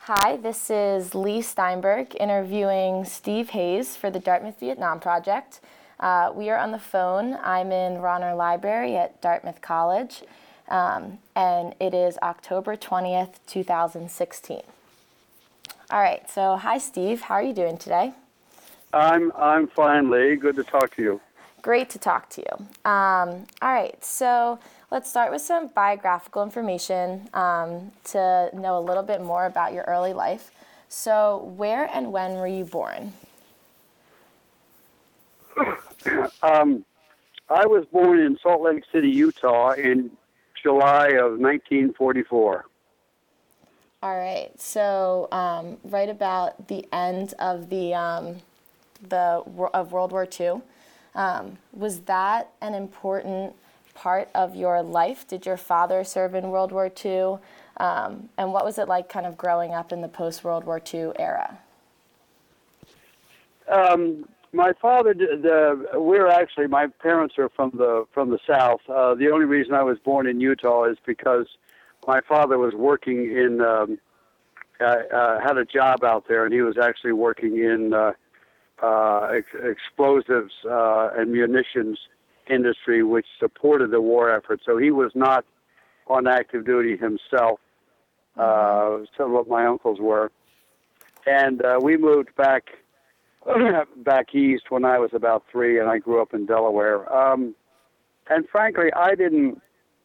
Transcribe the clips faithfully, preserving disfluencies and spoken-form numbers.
Hi, this is Lee Steinberg interviewing Steve Hayes for the Dartmouth Vietnam Project. Uh, we are on the phone. I'm in Ronner Library at Dartmouth College, um, and it is October twentieth, two thousand sixteen. All right, so hi Steve, how are you doing today? I'm I'm fine, Lee. Good to talk to you. Great to talk to you. Um, all right, so let's start with some biographical information um, to know a little bit more about your early life. So where and when were you born? um, I was born in Salt Lake City, Utah, in July of nineteen forty-four. All right, so um, right about the end of the um, the of World War Two, um, was that an important part of your life? Did your father serve in World War Two? Um, and what was it like kind of growing up in the post-World War Two era? Um, my father, did, uh, we're actually, my parents are from the from the South. Uh, the only reason I was born in Utah is because my father was working in, um, uh, uh, had a job out there, and he was actually working in uh, uh, ex- explosives uh, and munitions industry, which supported the war effort. So he was not on active duty himself. Uh, some of my uncles were. And uh, we moved back back east when I was about three, and I grew up in Delaware. Um, and frankly, I didn't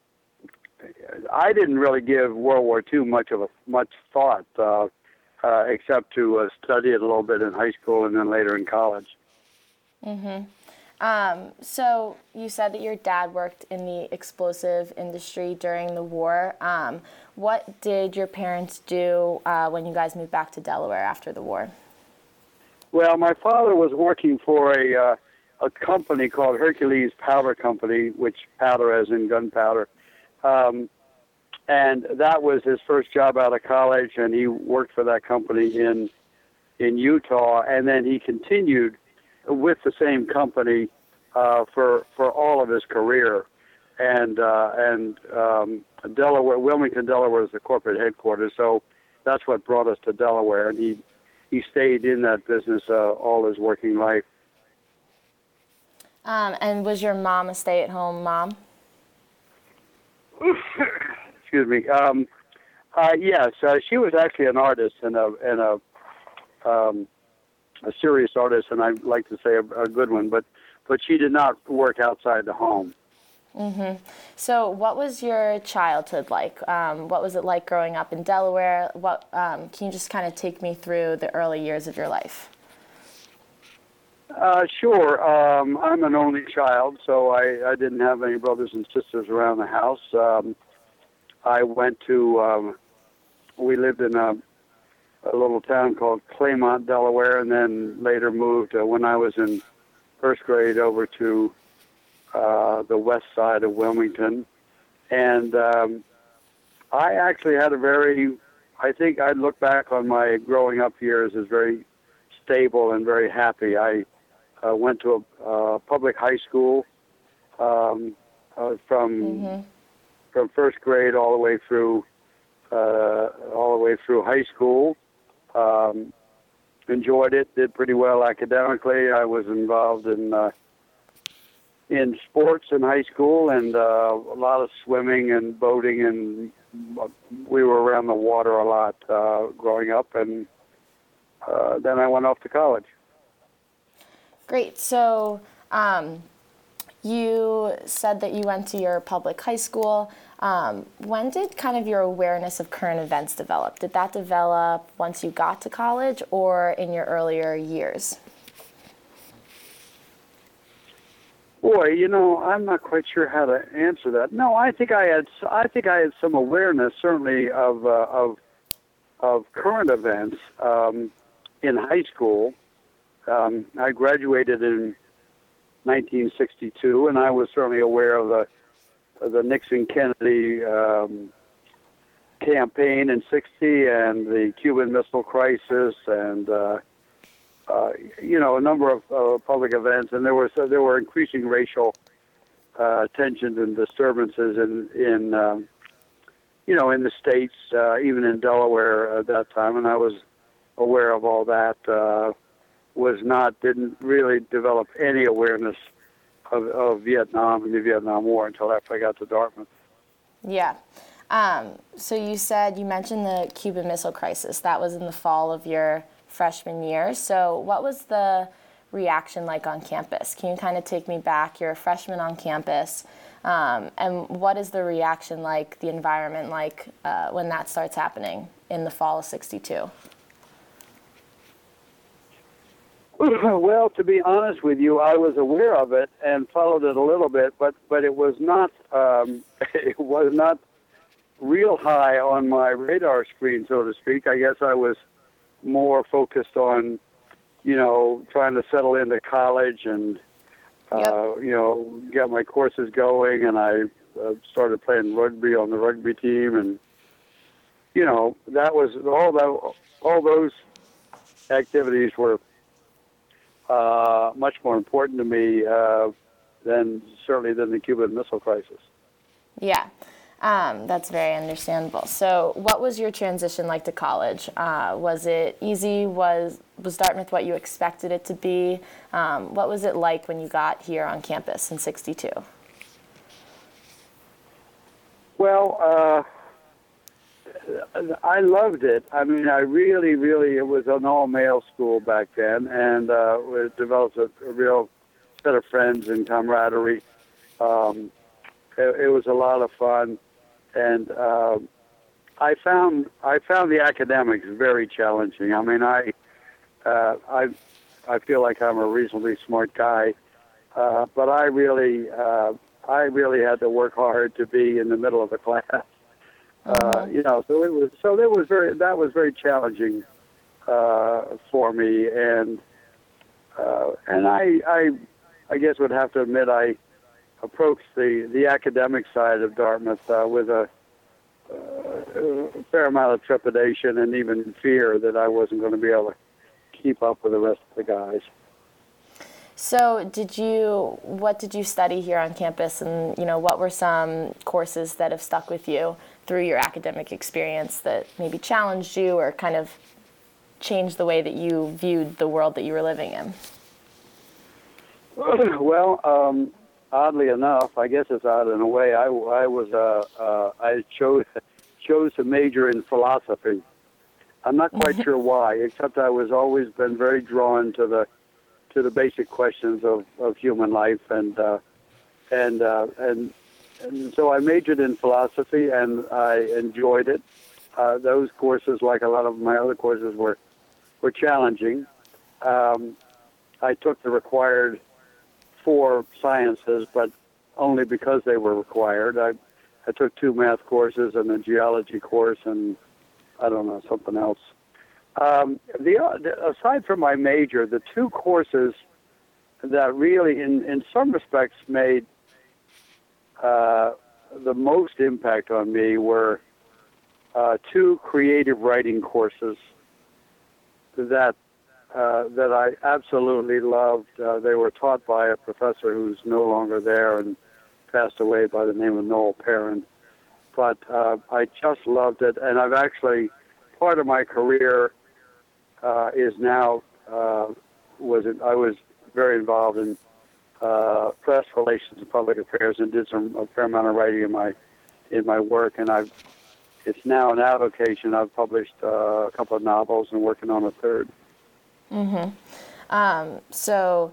I didn't really give World War Two much of a much thought, uh, uh, except to uh, study it a little bit in high school and then later in college. Mm-hmm. Um, so you said that your dad worked in the explosive industry during the war. Um, what did your parents do uh, when you guys moved back to Delaware after the war? Well, my father was working for a uh, a company called Hercules Powder Company, which powder as in gunpowder. Um, and that was his first job out of college, and he worked for that company in in Utah, and then he continued with the same company uh, for for all of his career. And uh, and um, Delaware, Wilmington, Delaware is the corporate headquarters, so that's what brought us to Delaware, and he he stayed in that business uh, all his working life. Um, and was your mom a stay-at-home mom? Excuse me. Um, uh, yes, uh, she was actually an artist and a and a um, a serious artist, and I'd like to say a, a good one. But but she did not work outside the home. Mm-hmm. So what was your childhood like? Um, what was it like growing up in Delaware? What um, can you just kind of take me through the early years of your life? Uh, sure. Um, I'm an only child, so I, I didn't have any brothers and sisters around the house. Um, I went to, um, we lived in a, a little town called Claymont, Delaware, and then later moved, uh, when I was in first grade, over to uh, the west side of Wilmington. And um, I actually had a very, I think I'd look back on my growing up years as very stable and very happy. I uh, went to a uh, public high school um, uh, from Mm-hmm. from first grade all the way through uh, all the way through high school. Um, enjoyed it, did pretty well academically. I was involved in uh, in sports in high school, and uh, a lot of swimming and boating, and we were around the water a lot uh, growing up. And uh, then I went off to college. Great. So um, you said that you went to your public high school. Um, when did kind of your awareness of current events develop? Did that develop once you got to college or in your earlier years? Boy, you know, I'm not quite sure how to answer that. No, I think I had I think I had some awareness, certainly, of uh, of of current events um, in high school. Um, I graduated in nineteen sixty-two, and I was certainly aware of the of the Nixon-Kennedy um, campaign in sixty, and the Cuban Missile Crisis, and uh, uh, you know, a number of uh, public events. And there was uh, there were increasing racial uh, tensions and disturbances in in um, you know, in the States, uh, even in Delaware at that time, and I was aware of all that, uh, was not, didn't really develop any awareness of, of Vietnam and the Vietnam War until after I got to Dartmouth. Yeah. Um, so you said, you mentioned the Cuban Missile Crisis. That was in the fall of your freshman year. So what was the reaction like on campus? Can you kind of take me back? You're a freshman on campus. Um, and what is the reaction like, the environment like, uh, when that starts happening in the fall of sixty-two? Well, to be honest with you, I was aware of it and followed it a little bit, but, but it was not um, it was not real high on my radar screen, so to speak. I guess I was more focused on, you know, trying to settle into college and, uh, yep. you know, get my courses going. And I uh, started playing rugby on the rugby team. And, you know, that was all that, all those activities were uh, much more important to me uh, than certainly than the Cuban Missile Crisis. Yeah. Um, that's very understandable. So what was your transition like to college? Uh, was it easy? Was was Dartmouth what you expected it to be? Um, what was it like when you got here on campus in sixty-two? Well, uh, I loved it. I mean, I really, really, it was an all-male school back then, and uh, it developed a, a real set of friends and camaraderie. Um, it, it was a lot of fun. And uh, I found I found the academics very challenging. I mean, I uh, I I feel like I'm a reasonably smart guy, uh, but I really uh, I really had to work hard to be in the middle of the class. Uh, Mm-hmm. You know, so it was so that was very that was very challenging uh, for me, and uh, and I I I guess would have to admit I. approached the, the academic side of Dartmouth uh, with a, uh, a fair amount of trepidation and even fear that I wasn't going to be able to keep up with the rest of the guys. So did you, what did you study here on campus, and you know, what were some courses that have stuck with you through your academic experience that maybe challenged you or kind of changed the way that you viewed the world that you were living in? Well, um, oddly enough, I guess it's odd in a way. I, I was uh, uh, I chose chose to major in philosophy. I'm not quite sure why, except I was always been very drawn to the to the basic questions of, of human life, and uh, and, uh, and and so I majored in philosophy, and I enjoyed it. Uh, those courses, like a lot of my other courses, were were challenging. Um, I took the required four sciences, but only because they were required. I, I took two math courses and a geology course, and I don't know, something else. Um, the, the aside from my major, the two courses that really, in, in some respects, made uh, the most impact on me were uh, two creative writing courses that Uh, that I absolutely loved. Uh, they were taught by a professor who's no longer there and passed away by the name of Noel Perrin. But uh, I just loved it, and I've actually, part of my career uh, is now, uh, was in, I was very involved in uh, press relations and public affairs, and did some a fair amount of writing in my in my work, and I've it's now an avocation. I've published uh, a couple of novels and working on a third. Mm-hmm. Um, so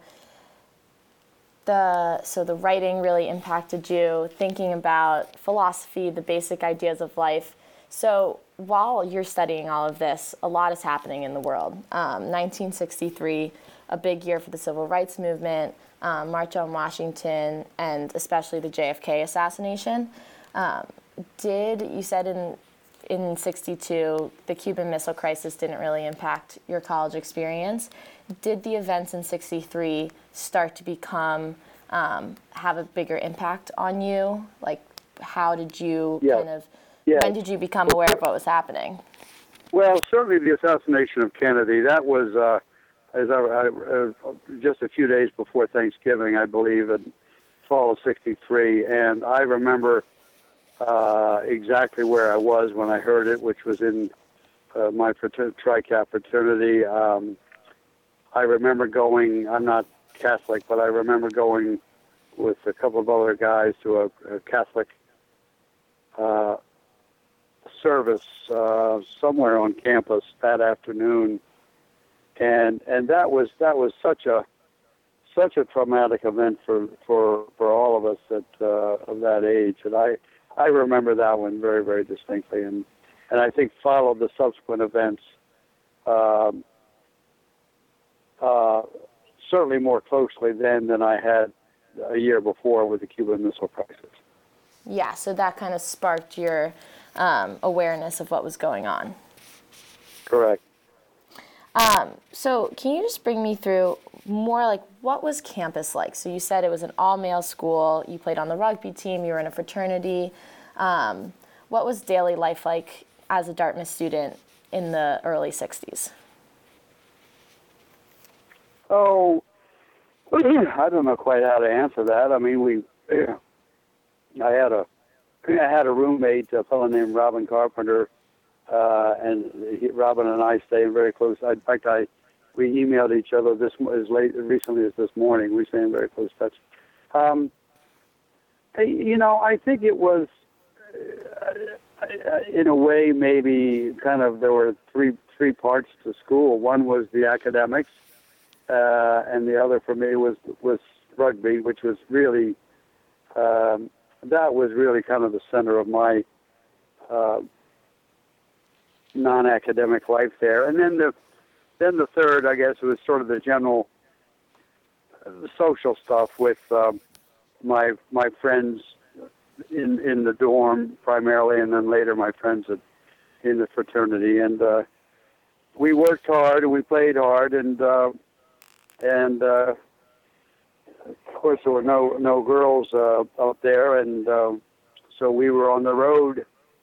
the so the writing really impacted you, thinking about philosophy, the basic ideas of life. So while you're studying all of this, a lot is happening in the world. Um, nineteen sixty-three, a big year for the civil rights movement, um, March on Washington, and especially the J F K assassination. Um, did you said in in sixty-two, the Cuban Missile Crisis didn't really impact your college experience. Did the events in sixty-three start to become, um, have a bigger impact on you? Like, how did you yes. kind of, yes. when did you become aware of what was happening? Well, certainly the assassination of Kennedy, that was uh, as I, I, uh, just a few days before Thanksgiving, I believe, in fall of sixty-three. And I remember uh, exactly where I was when I heard it, which was in uh, my frater- Tri-Cap fraternity. Um, I remember going, I'm not Catholic, but I remember going with a couple of other guys to a, a Catholic uh, service uh, somewhere on campus that afternoon, and and that was that was such a such a traumatic event for for, for all of us at uh, of that age, and I I remember that one very very distinctly, and and I think followed the subsequent events um, uh, certainly more closely then than I had a year before with the Cuban Missile Crisis. Yeah, so that kind of sparked your um, awareness of what was going on. Correct. Um, so can you just bring me through more like what was campus like? So you said it was an all-male school, you played on the rugby team, you were in a fraternity. Um, what was daily life like as a Dartmouth student in the early sixties? Oh, I don't know quite how to answer that. I mean, we, I had a, I had a roommate, a fellow named Robin Carpenter, uh, and he, Robin and I stayed very close. In fact, I, we emailed each other this as late recently as this morning. We stay in very close touch. Um, you know, I think it was, uh, in a way, maybe kind of there were three three parts to school. One was the academics. Uh, and the other for me was was rugby, which was really um, that was really kind of the center of my uh, non-academic life there. And then the then the third, I guess, was sort of the general uh, social stuff with um, my my friends in in the dorm primarily, and then later my friends at, in the fraternity. And uh, we worked hard and we played hard, and uh, And uh, of course, there were no no girls uh, out there, and uh, so we were on the road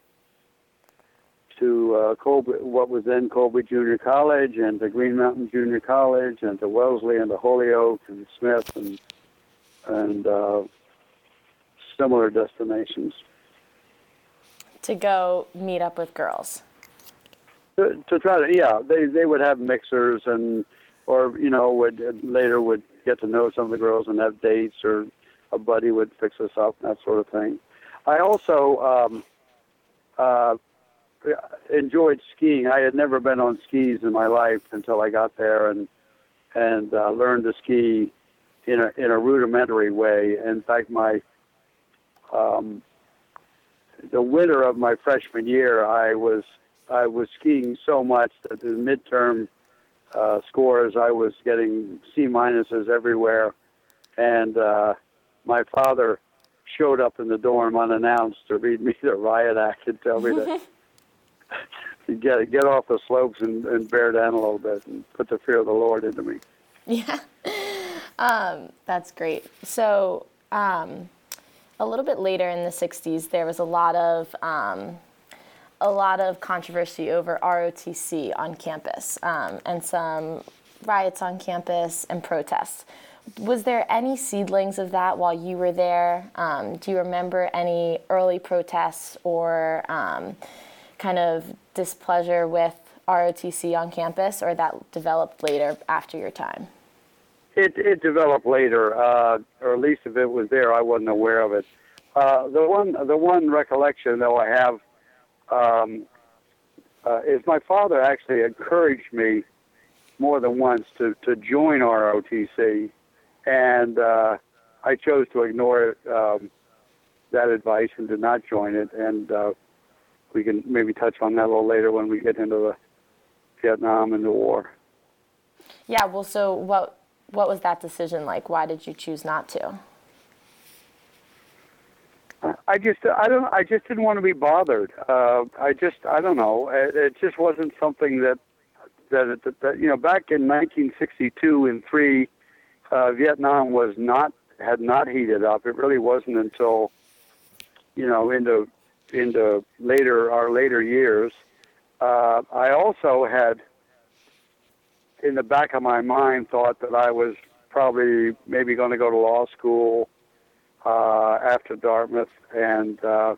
to uh, Colby, what was then Colby Junior College, and to Green Mountain Junior College, and to Wellesley, and to Holyoke, and Smith, and and uh, similar destinations. To go meet up with girls. To, to try to, yeah, they they would have mixers and. Or, you know, would later would get to know some of the girls and have dates, or a buddy would fix us up, that sort of thing. I also um, uh, enjoyed skiing. I had never been on skis in my life until I got there, and and uh, learned to ski in a in a rudimentary way. In fact, my um, the winter of my freshman year, I was I was skiing so much that the midterm Uh, scores, I was getting C minuses everywhere, and uh, my father showed up in the dorm unannounced to read me the riot act and tell me to, to get get off the slopes and, and bear down a little bit and put the fear of the Lord into me. Yeah, um, that's great. So um, a little bit later in the sixties, there was a lot of um, a lot of controversy over R O T C on campus, um, and some riots on campus and protests. Was there any seedlings of that while you were there? Um, do you remember any early protests or um, kind of displeasure with R O T C on campus, or that developed later after your time? It, it developed later, uh, or at least if it was there, I wasn't aware of it. Uh, the one the one recollection, though, I have Um, uh, is my father actually encouraged me more than once to, to join R O T C, and uh, I chose to ignore it, um, that advice and did not join it, and uh, we can maybe touch on that a little later when we get into the Vietnam and the war. Yeah, well, so what what was that decision like? Why did you choose not to? I just, I don't, I just didn't want to be bothered. Uh, I just, I don't know. It, it just wasn't something that, that, that, that, you know, back in nineteen sixty-two and three, uh, Vietnam was not, had not heated up. It really wasn't until, you know, into, into later, our later years. Uh, I also had, in the back of my mind, thought that I was probably maybe going to go to law school Uh, after Dartmouth, and uh,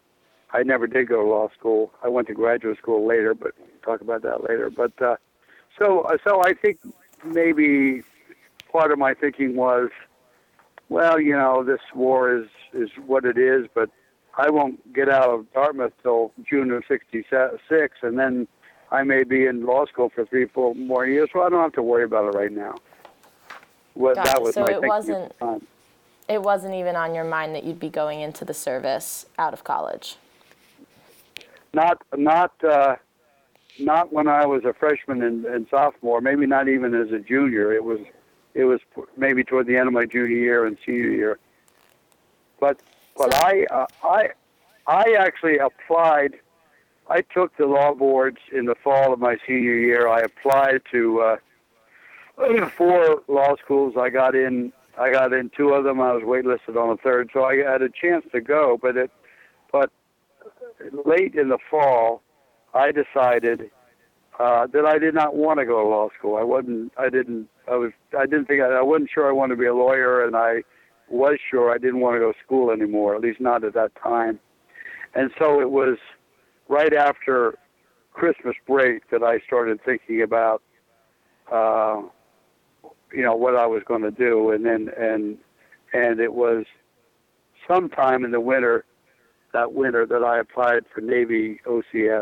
I never did go to law school. I went to graduate school later, but we'll talk about that later. But uh, so so I think maybe part of my thinking was, well, you know, this war is is what it is, but I won't get out of Dartmouth till June of sixty-six, and then I may be in law school for three, four more years, so I don't have to worry about it right now. Well, Gotcha. that was So my it thinking wasn't at the time. it wasn't even on your mind that you'd be going into the service out of college. Not not uh, not when I was a freshman and, and sophomore. Maybe not even as a junior. It was it was maybe toward the end of my junior year and senior year. But but So- I uh, I I actually applied. I took the law boards in the fall of my senior year. I applied to uh, four law schools. I got in. I got in two of them. I was waitlisted on a third, so I had a chance to go. But it, but late in the fall, I decided uh, that I did not want to go to law school. I wasn't. I didn't. I was. I didn't think. I, I wasn't sure I wanted to be a lawyer, and I was sure I didn't want to go to school anymore. At least not at that time. And so it was right after Christmas break that I started thinking about, uh, you know, what I was going to do, and then and and it was sometime in the winter, that winter, that I applied for Navy O C S.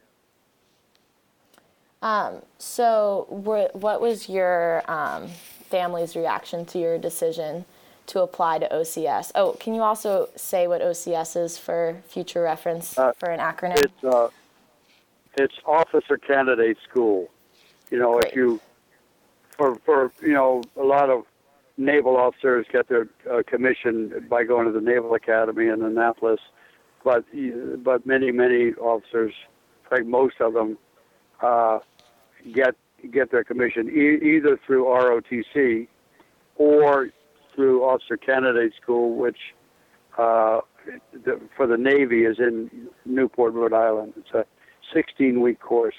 Um, so wh- what was your um, family's reaction to your decision to apply to O C S? Oh, can you also say what O C S is for future reference Uh, for an acronym? It's uh, it's Officer Candidate School. You know, Great. if you for for you know a lot of naval officers get their uh, commission by going to the Naval Academy in Annapolis, but but many many officers, like most of them, uh, get get their commission e- either through R O T C or through Officer Candidate School, which uh, the, for the Navy is in Newport, Rhode Island. It's a sixteen-week course.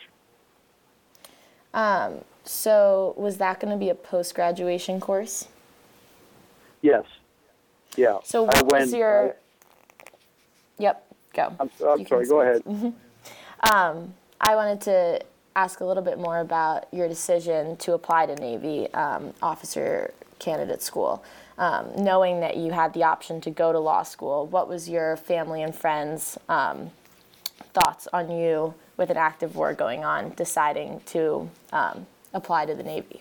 Um, so was that going to be a post-graduation course? Yes. Yeah. So what I was went, your... I, Yep, go. I'm, I'm You can sorry. Go speak. ahead. Um, I wanted to ask a little bit more about your decision to apply to Navy um, Officer Candidate School. Um, knowing that you had the option to go to law school, what was your family and friends' um, thoughts on you with an active war going on, deciding to um, apply to the Navy?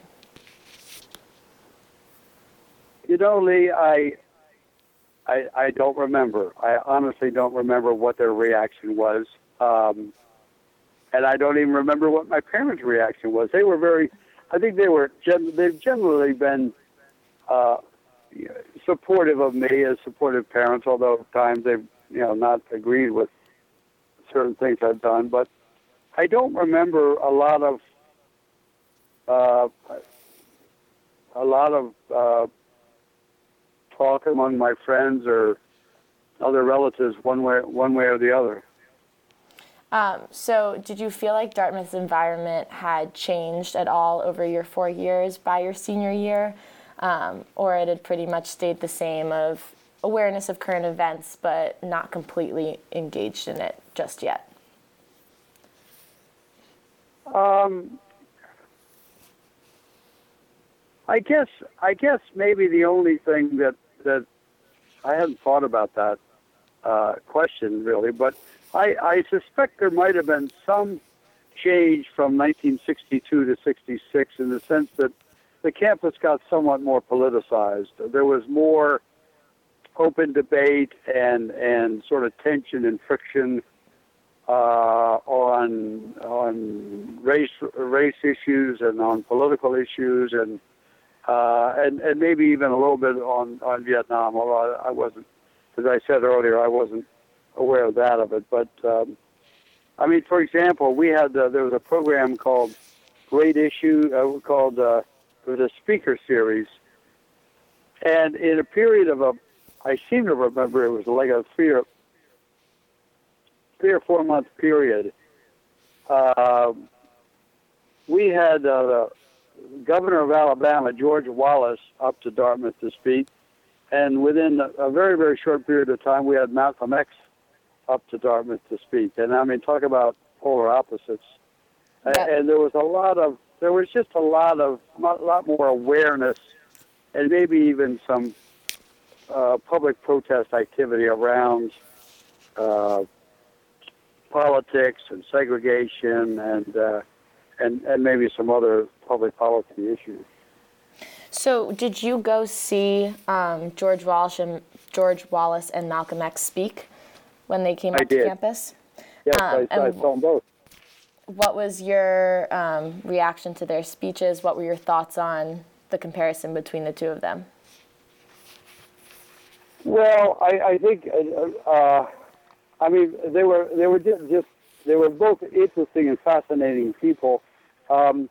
You know, Lee, I, I, I don't remember. I honestly don't remember what their reaction was, um, and I don't even remember what my parents' reaction was. They were very, I think they were. Gen- they've generally been uh, supportive of me as supportive parents, although at times they've, you know, not agreed with certain things I've done. But I don't remember a lot of uh, a lot of. Uh, talk among my friends or other relatives one way one way or the other. Um, so did you feel like Dartmouth's environment had changed at all over your four years by your senior year, um, or it had pretty much stayed the same of awareness of current events but not completely engaged in it just yet? Um, I guess I guess maybe the only thing that, that I hadn't thought about that uh, question really, but I, I suspect there might have been some change from nineteen sixty-two to sixty-six in the sense that the campus got somewhat more politicized. There was more open debate and, and sort of tension and friction uh, on on race race issues and on political issues and. Uh, and, and maybe even a little bit on, on Vietnam, although I, I wasn't, as I said earlier, I wasn't aware of that of it. But, um, I mean, for example, we had, uh, there was a program called Great Issue, uh, called, uh, it was a speaker series. And in a period of a, I seem to remember it was like a three or, three or four month period, uh, we had, uh, Governor of Alabama, George Wallace, up to Dartmouth to speak. And within a, a very, very short period of time, we had Malcolm X up to Dartmouth to speak. And I mean, talk about polar opposites. Yep. And, and there was a lot of, there was just a lot of, a lot more awareness, and maybe even some uh, public protest activity around uh, politics and segregation and uh, and and maybe some other public policy issues. So, did you go see um, George Wallace and George Wallace and Malcolm X speak when they came I up to did. campus? Yes, Um, I, I and saw them both. What was your um, reaction to their speeches? What were your thoughts on the comparison between the two of them? Well, I, I think, uh, uh, I mean, they were they were just, just they were both interesting and fascinating people. Um,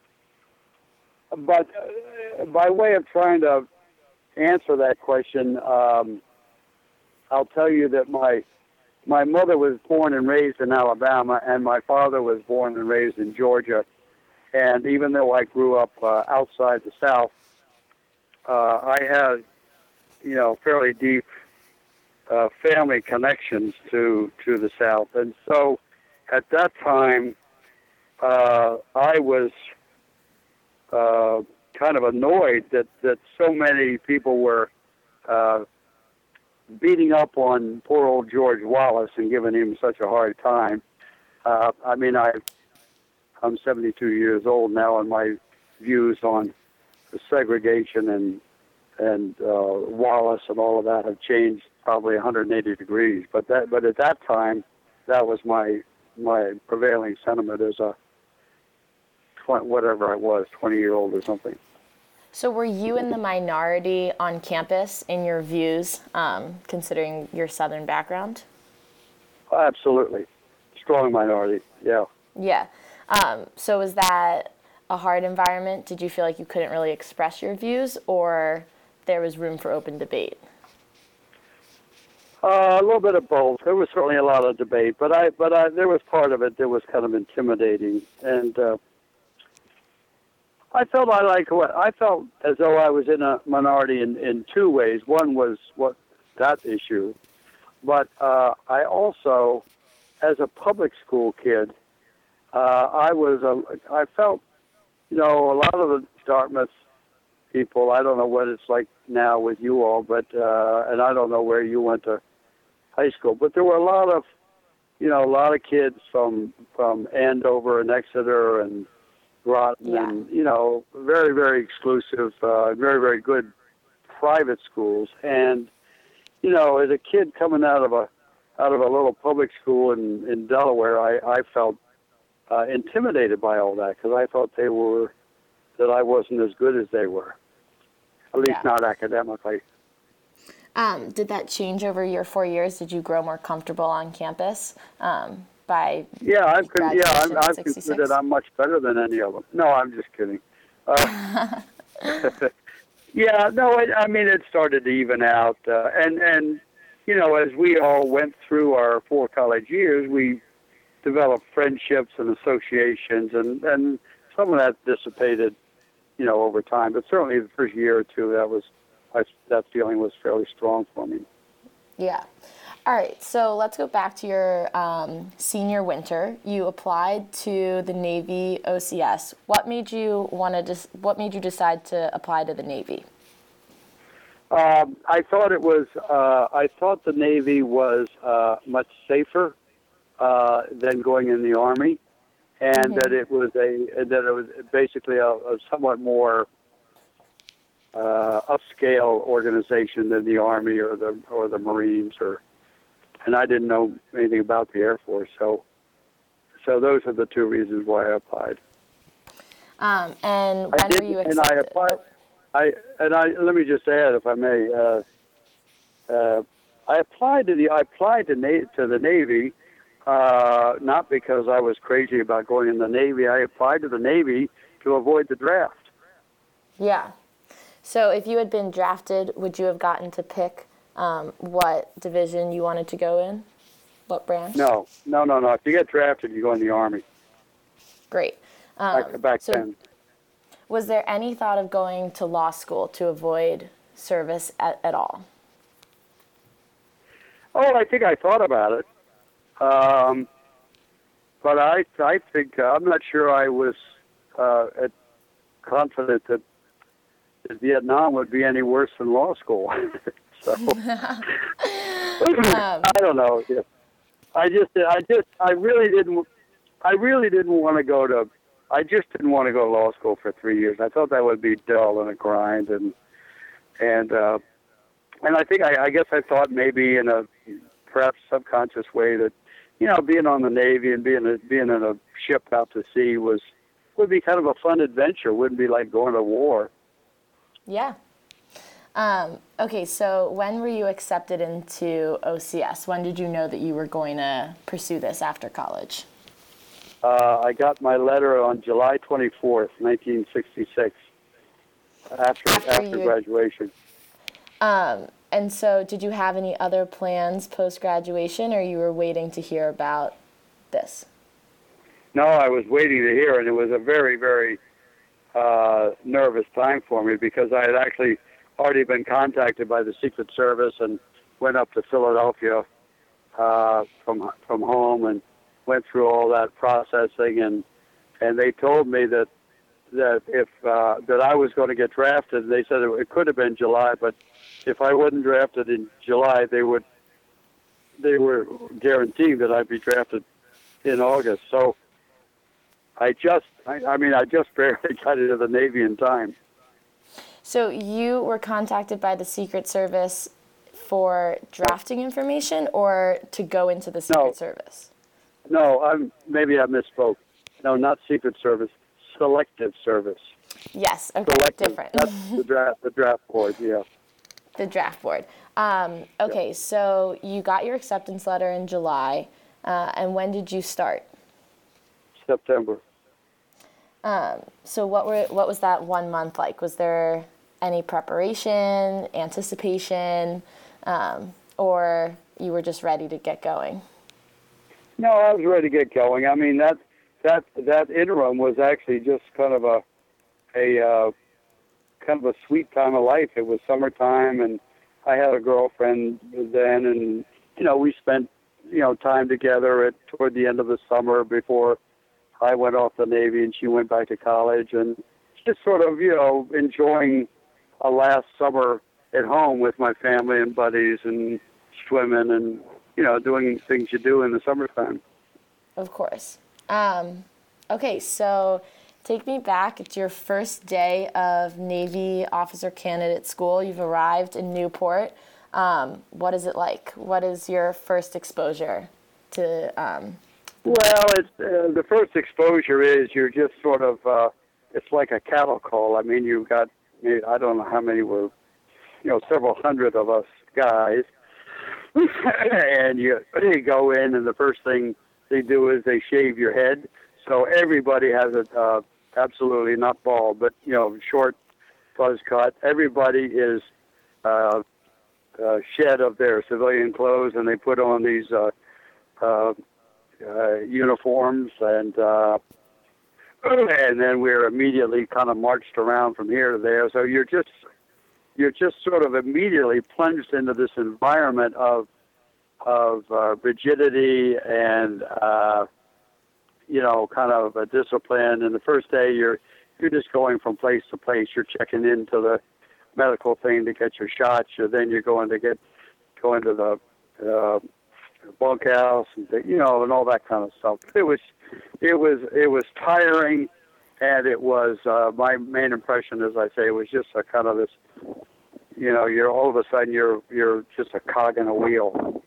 but uh, by way of trying to answer that question, um, I'll tell you that my my mother was born and raised in Alabama, and my father was born and raised in Georgia. And even though I grew up uh, outside the South, uh, I had, you know, fairly deep uh, family connections to to the South. And so at that time, uh, I was uh, kind of annoyed that, that so many people were uh, beating up on poor old George Wallace and giving him such a hard time. Uh, I mean, I, I'm seventy-two years old now, and my views on the segregation and and uh, Wallace and all of that have changed probably one hundred eighty degrees. But that, but at that time, that was my my prevailing sentiment as a twenty, whatever I was, twenty year old or something. So were you in the minority on campus in your views, um, considering your Southern background? Absolutely. Strong minority, yeah. Yeah. Um, so was that a hard environment? Did you feel like you couldn't really express your views, or there was room for open debate? Uh, a little bit of both. There was certainly a lot of debate, but I, but I, there was part of it that was kind of intimidating, and uh, I felt I like what I felt as though I was in a minority in, in two ways. One was what that issue, but uh, I also, as a public school kid, uh, I was a, I felt, you know, a lot of the Dartmouth people. I don't know what it's like now with you all, but uh, and I don't know where you went to high school, but there were a lot of, you know, a lot of kids from from Andover and Exeter and Groton, Yeah. and you know, very very exclusive, uh, very very good private schools. And you know, as a kid coming out of a out of a little public school in in Delaware, I I felt uh, intimidated by all that because I thought they were that I wasn't as good as they were, at least Yeah. not academically. Um, did that change over your four years? Did you grow more comfortable on campus um, by Yeah, I've con- yeah, graduation I've, in I've sixty-six? considered I'm much better than any of them. No, I'm just kidding. Uh, yeah, no, it, I mean it started to even out, uh, and and you know, as we all went through our four college years, we developed friendships and associations, and and some of that dissipated, you know, over time. But certainly the first year or two, that was I, that feeling was fairly strong for me. Yeah. All right, so let's go back to your um, senior winter. You applied to the Navy O C S. What made you want to? Dis- what made you decide to apply to the Navy? Um, I thought it was. Uh, I thought the Navy was uh, much safer uh, than going in the Army, and Mm-hmm. that it was a that it was basically a, a somewhat more uh, upscale organization than the Army or the or the Marines or. And I didn't know anything about the Air Force, so so those are the two reasons why I applied. Um, and I when did, were you and I accepted? applied. I and I let me just add, if I may, uh, uh, I applied to the I applied to, Na- to the Navy, uh, not because I was crazy about going in the Navy. I applied to the Navy to avoid the draft. Yeah. So if you had been drafted, would you have gotten to pick um, what division you wanted to go in? What branch? No, no, no, no. If you get drafted, you go in the Army. Great. Um, Back, back so then. was there any thought of going to law school to avoid service at, at all? Oh, I think I thought about it. Um, but I, I think uh, I'm not sure I was uh, at, confident that, that Vietnam would be any worse than law school. So um, I don't know. Yeah. I just, I just, I really didn't, I really didn't want to go to. I just didn't want to go to law school for three years. I thought that would be dull and a grind, and and uh, and I think I, I guess I thought maybe in a perhaps subconscious way that, you know, being on the Navy and being a, being in a ship out to sea was would be kind of a fun adventure. Wouldn't be like going to war. Yeah. Um, okay, so when were you accepted into O C S? When did you know that you were going to pursue this after college? Uh, I got my letter on July twenty-fourth, nineteen sixty-six, after After after you- graduation. Um, and so did you have any other plans post-graduation, or you were waiting to hear about this? No, I was waiting to hear, and it was a very, very uh, nervous time for me because I had actually already been contacted by the Secret Service and went up to Philadelphia uh, from from home and went through all that processing, and and they told me that that if uh, that I was going to get drafted. They said it, it could have been July, but if I wasn't drafted in July, they would they were guaranteeing that I'd be drafted in August. So I just, I, I mean, I just barely got into the Navy in time. So you were contacted by the Secret Service for drafting information or to go into the Secret No. Service? No, I'm maybe I misspoke. No, not Secret Service, Selective Service. Yes, okay, Selective. different. That's the draft, the draft board. Yeah. The draft board. Um, okay, so you got your acceptance letter in July, uh, and when did you start? September. Um, so what were what was that one month like? Was there any preparation, anticipation, um, or you were just ready to get going? No, I was ready to get going. I mean, that that that interim was actually just kind of a a uh, kind of a sweet time of life. It was summertime, and I had a girlfriend then, and you know, we spent you know time together at toward the end of the summer before I went off the Navy and she went back to college, and just sort of you know enjoying a last summer at home with my family and buddies and swimming and you know doing things you do in the summertime. Of course. Um, okay, so take me back. It's your first day of Navy Officer Candidate School. You've arrived in Newport. Um, what is it like? What is your first exposure to? Um, Well, it's uh, the first exposure is you're just sort of uh, it's like a cattle call. I mean, you've got I don't know how many were, you know, several hundred of us guys, and you you go in, and the first thing they do is they shave your head. So everybody has a uh, absolutely not bald, but you know, short buzz cut. Everybody is uh, uh, shed of their civilian clothes, and they put on these uh, uh, uh, uniforms, and uh, and then we're immediately kind of marched around from here to there. So you're just you're just sort of immediately plunged into this environment of of uh, rigidity and uh, you know, kind of a discipline. And the first day you're you're just going from place to place. You're checking into the medical thing to get your shots. Or then you're going to get going to the uh, bunkhouse, and you know, and all that kind of stuff. It was it was it was tiring, and it was uh, my main impression, as I say, it was just a kind of this. You know, you're all of a sudden you're you're just a cog in a wheel.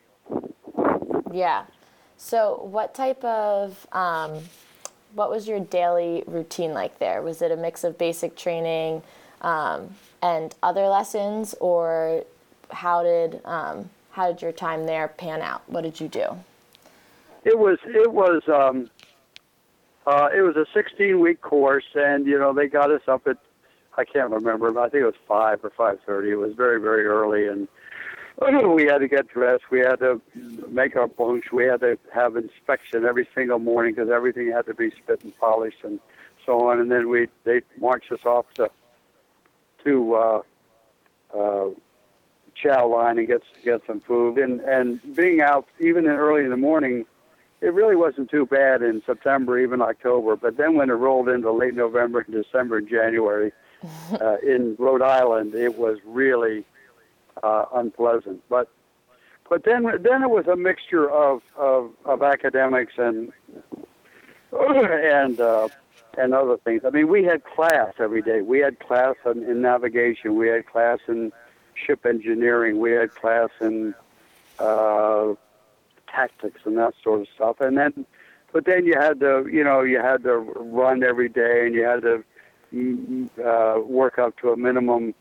Yeah. So what type of, um, what was your daily routine like there? Was it a mix of basic training um, and other lessons, or how did um, how did your time there pan out? What did you do? It was it was um, uh, it was a sixteen week course, and you know they got us up at I can't remember, but I think it was five or five thirty. It was very very early, and we had to get dressed. We had to make our bunks. We had to have inspection every single morning because everything had to be spit and polished and so on. And then we they marched us off to to uh, uh, chow line and get get some food. And and being out even in early in the morning it really wasn't too bad in September, even October. But then when it rolled into late November, December, and January uh, in Rhode Island, it was really uh, unpleasant. But but then then it was a mixture of of, of academics and and uh, and other things. I mean, we had class every day. We had class in, in navigation. We had class in ship engineering. We had class in uh, tactics and that sort of stuff. And then, but then you had to, you know, you had to run every day, and you had to uh, work up to a minimum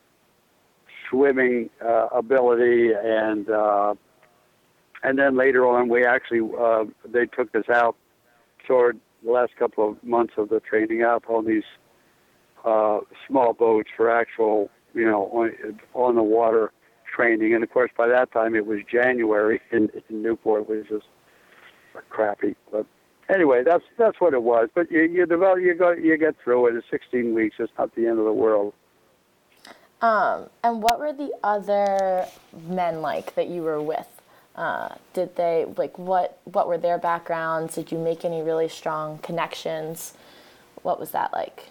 swimming uh, ability, and uh, and then later on, we actually uh, they took us out toward the last couple of months of the training out on these uh, small boats for actual, you know, on, on the water training. And of course, by that time it was January in, in Newport, which is crappy. But anyway, that's that's what it was. But you you develop, you go, you get through it. It's sixteen weeks. It's not the end of the world. Um, and what were the other men like that you were with? Uh, did they, like, what, what were their backgrounds? Did you make any really strong connections? What was that like?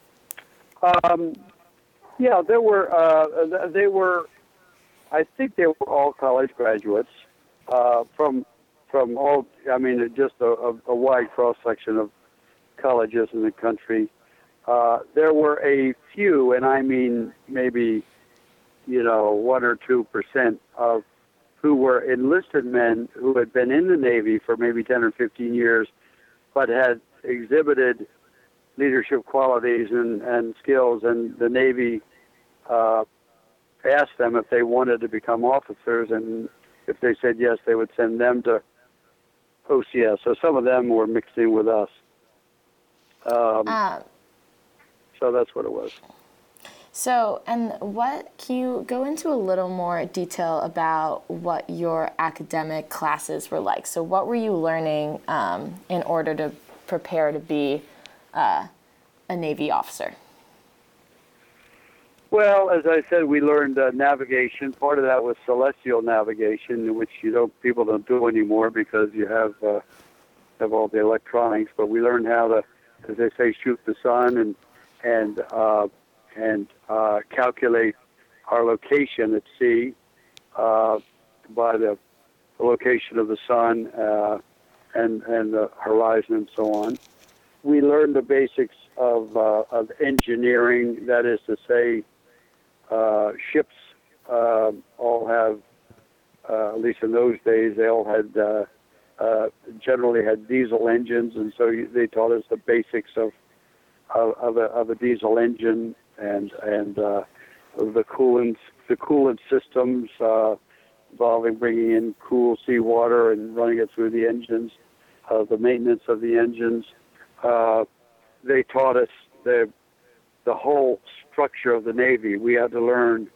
Um, yeah, there were, uh, they were, I think they were all college graduates, uh, from, from all, I mean, just a, a, a wide cross-section of colleges in the country. Uh, there were a few, and I mean maybe, you know, one or two percent of who were enlisted men who had been in the Navy for maybe ten or fifteen years, but had exhibited leadership qualities and, and skills, and the Navy uh, asked them if they wanted to become officers, and if they said yes, they would send them to O C S. So some of them were mixed in with us. Um, um, so that's what it was. So, and what, can you go into a little more detail about what your academic classes were like? So what were you learning um, in order to prepare to be uh, a Navy officer? Well, as I said, we learned uh, navigation. Part of that was celestial navigation, which you don't, people don't do anymore because you have uh, have all the electronics. But we learned how to, as they say, shoot the sun and and uh, and uh, calculate our location at sea uh, by the, the location of the sun uh, and and the horizon and so on. We learned the basics of uh, of engineering. That is to say, uh, ships uh, all have, uh, at least in those days, they all had uh, uh, generally had diesel engines, and so they taught us the basics of of, of, a, of a diesel engine. And and uh, the coolant the coolant systems uh, involving bringing in cool seawater and running it through the engines, uh, the maintenance of the engines. Uh, they taught us the the whole structure of the Navy. We had to learn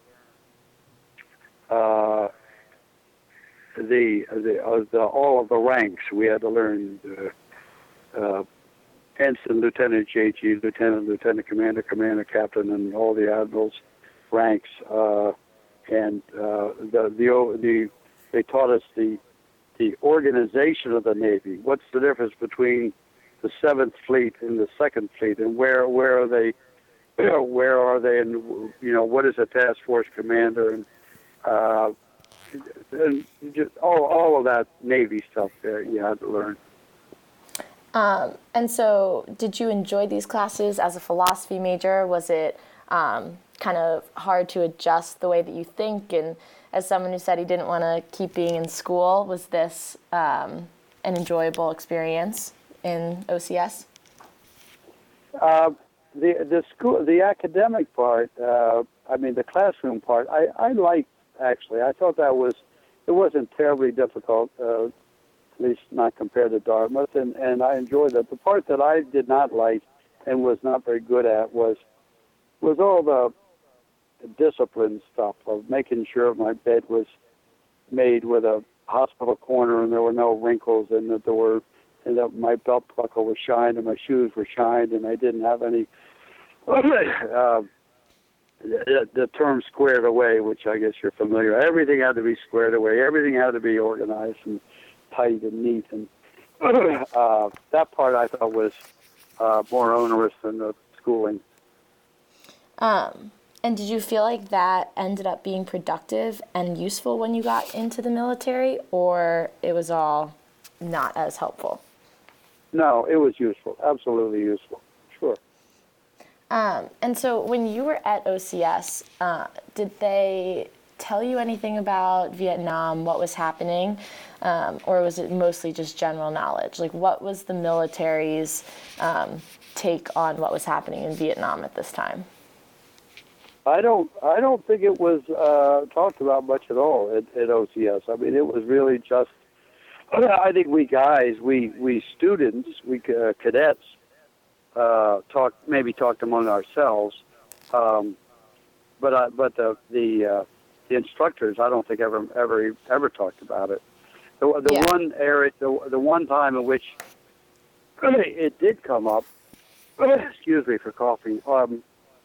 uh, the the, uh, the all of the ranks. We had to learn. Uh, uh, Ensign, Lieutenant, J G, Lieutenant, Lieutenant Commander, Commander, Captain, and all the admirals' ranks. Uh, and uh, the, the the they taught us the the organization of the Navy. What's the difference between the Seventh Fleet and the Second Fleet, and where where are they? Where are they? And you know, what is a task force commander? And, uh, and just all all of that Navy stuff there you had to learn. Um, and so did you enjoy these classes as a philosophy major? Was it um, kind of hard to adjust the way that you think? And as someone who said he didn't want to keep being in school, was this um, an enjoyable experience in O C S? Uh, the the school, the academic part, uh, I mean the classroom part, I, I liked actually. I thought that was, it wasn't terribly difficult. Uh, at least not compared to Dartmouth, and, and I enjoyed that. The part that I did not like and was not very good at was was all the discipline stuff of making sure my bed was made with a hospital corner and there were no wrinkles and that there were, and that my belt buckle was shined and my shoes were shined and I didn't have any, uh, the, the term squared away, which I guess you're familiar. Everything had to be squared away. Everything had to be organized and tight and neat, and uh, that part I thought was uh, more onerous than the schooling. Um, and did you feel like that ended up being productive and useful when you got into the military, or it was all not as helpful? No, it was useful, absolutely useful, sure. Um, and so when you were at O C S, uh, did they tell you anything about Vietnam, what was happening, um, or was it mostly just general knowledge? Like, what was the military's um, take on what was happening in Vietnam at this time? I don't. I don't think it was uh, talked about much at all at, at O C S. I mean, it was really just. I think we guys, we we students, we uh, cadets, uh, talk maybe talked among ourselves, um, but uh, but the the uh, the instructors, I don't think ever ever ever talked about it. The the Yeah. one area, the the one time in which it did come up. Excuse me for coughing. Um,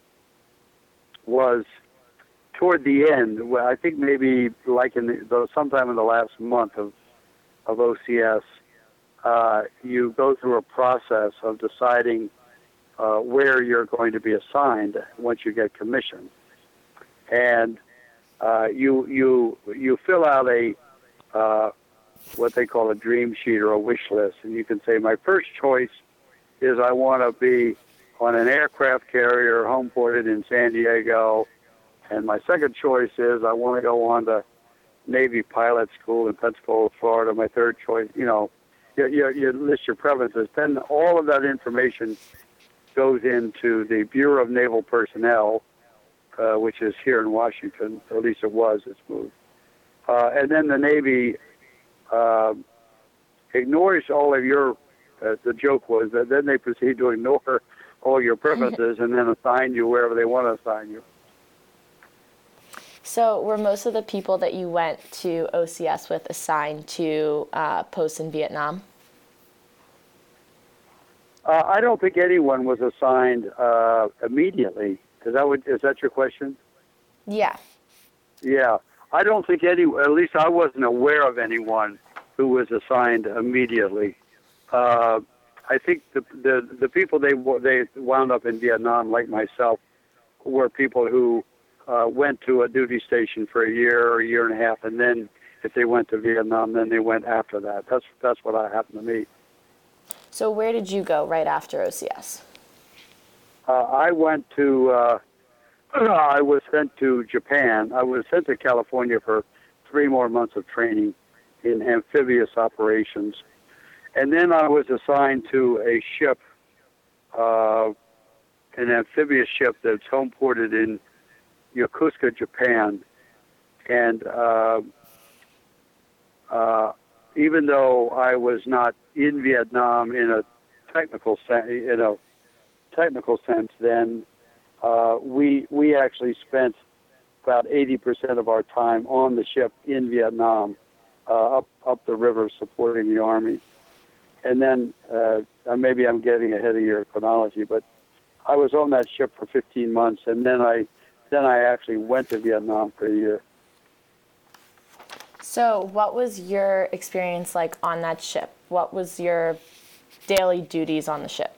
was toward the end. Well, I think maybe like in the, the sometime in the last month of of O C S, uh, you go through a process of deciding uh, where you're going to be assigned once you get commissioned, and uh, you you you fill out a uh, what they call a dream sheet or a wish list, and you can say my first choice is I want to be on an aircraft carrier home ported in San Diego, and my second choice is I want to go on to Navy pilot school in Pensacola, Florida. My third choice, you know, you, you, you list your preferences. Then all of that information goes into the Bureau of Naval Personnel, uh, which is here in Washington, or at least it was. It's moved, uh, and then the Navy uh, ignores all of your. Uh, the joke was that then they proceed to ignore all your preferences and then assign you wherever they want to assign you. So were most of the people that you went to O C S with assigned to uh, posts in Vietnam? Uh, I don't think anyone was assigned uh, immediately. Is that what, is that your question? Yeah. Yeah. I don't think any, at least I wasn't aware of anyone who was assigned immediately. Uh, I think the, the the people they they wound up in Vietnam, like myself, were people who uh, went to a duty station for a year or a year and a half, and then if they went to Vietnam, then they went after that. That's that's what happened to me. So where did you go right after O C S? Uh, I went to. Uh, I was sent to Japan. I was sent to California for three more months of training in amphibious operations. And then I was assigned to a ship, uh, an amphibious ship that's home ported in Yokosuka, Japan. And uh, uh, even though I was not in Vietnam in a technical sense, in a technical sense, then uh, we we actually spent about eighty percent of our time on the ship in Vietnam, uh, up up the river supporting the Army. And then, uh, maybe I'm getting ahead of your chronology, but I was on that ship for fifteen months, and then I, then I actually went to Vietnam for a year. So what was your experience like on that ship? What was your daily duties on the ship?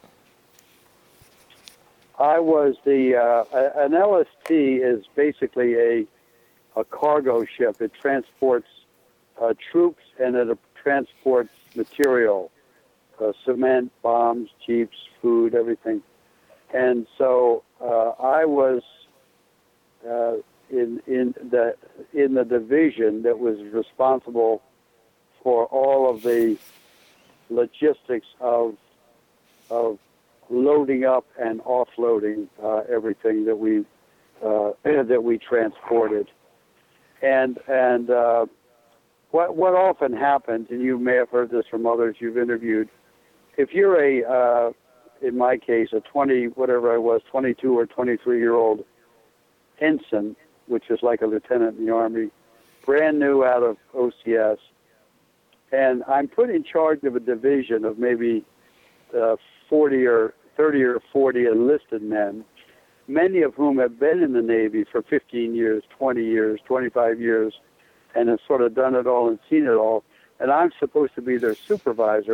I was the, uh, an L S T is basically a, a cargo ship. It transports uh, troops and it transports material. Uh, cement, bombs, jeeps, food, everything. And so uh, I was uh, in in the in the division that was responsible for all of the logistics of of loading up and offloading uh, everything that we uh, that we transported. And and uh, what what often happens, and you may have heard this from others you've interviewed. If you're a, uh, in my case, a twenty, whatever I was, twenty-two or twenty-three year old ensign, which is like a lieutenant in the Army, brand new out of O C S, and I'm put in charge of a division of maybe uh, forty or thirty or forty enlisted men, many of whom have been in the Navy for fifteen years, twenty years, twenty-five years, and have sort of done it all and seen it all. And I'm supposed to be their supervisor.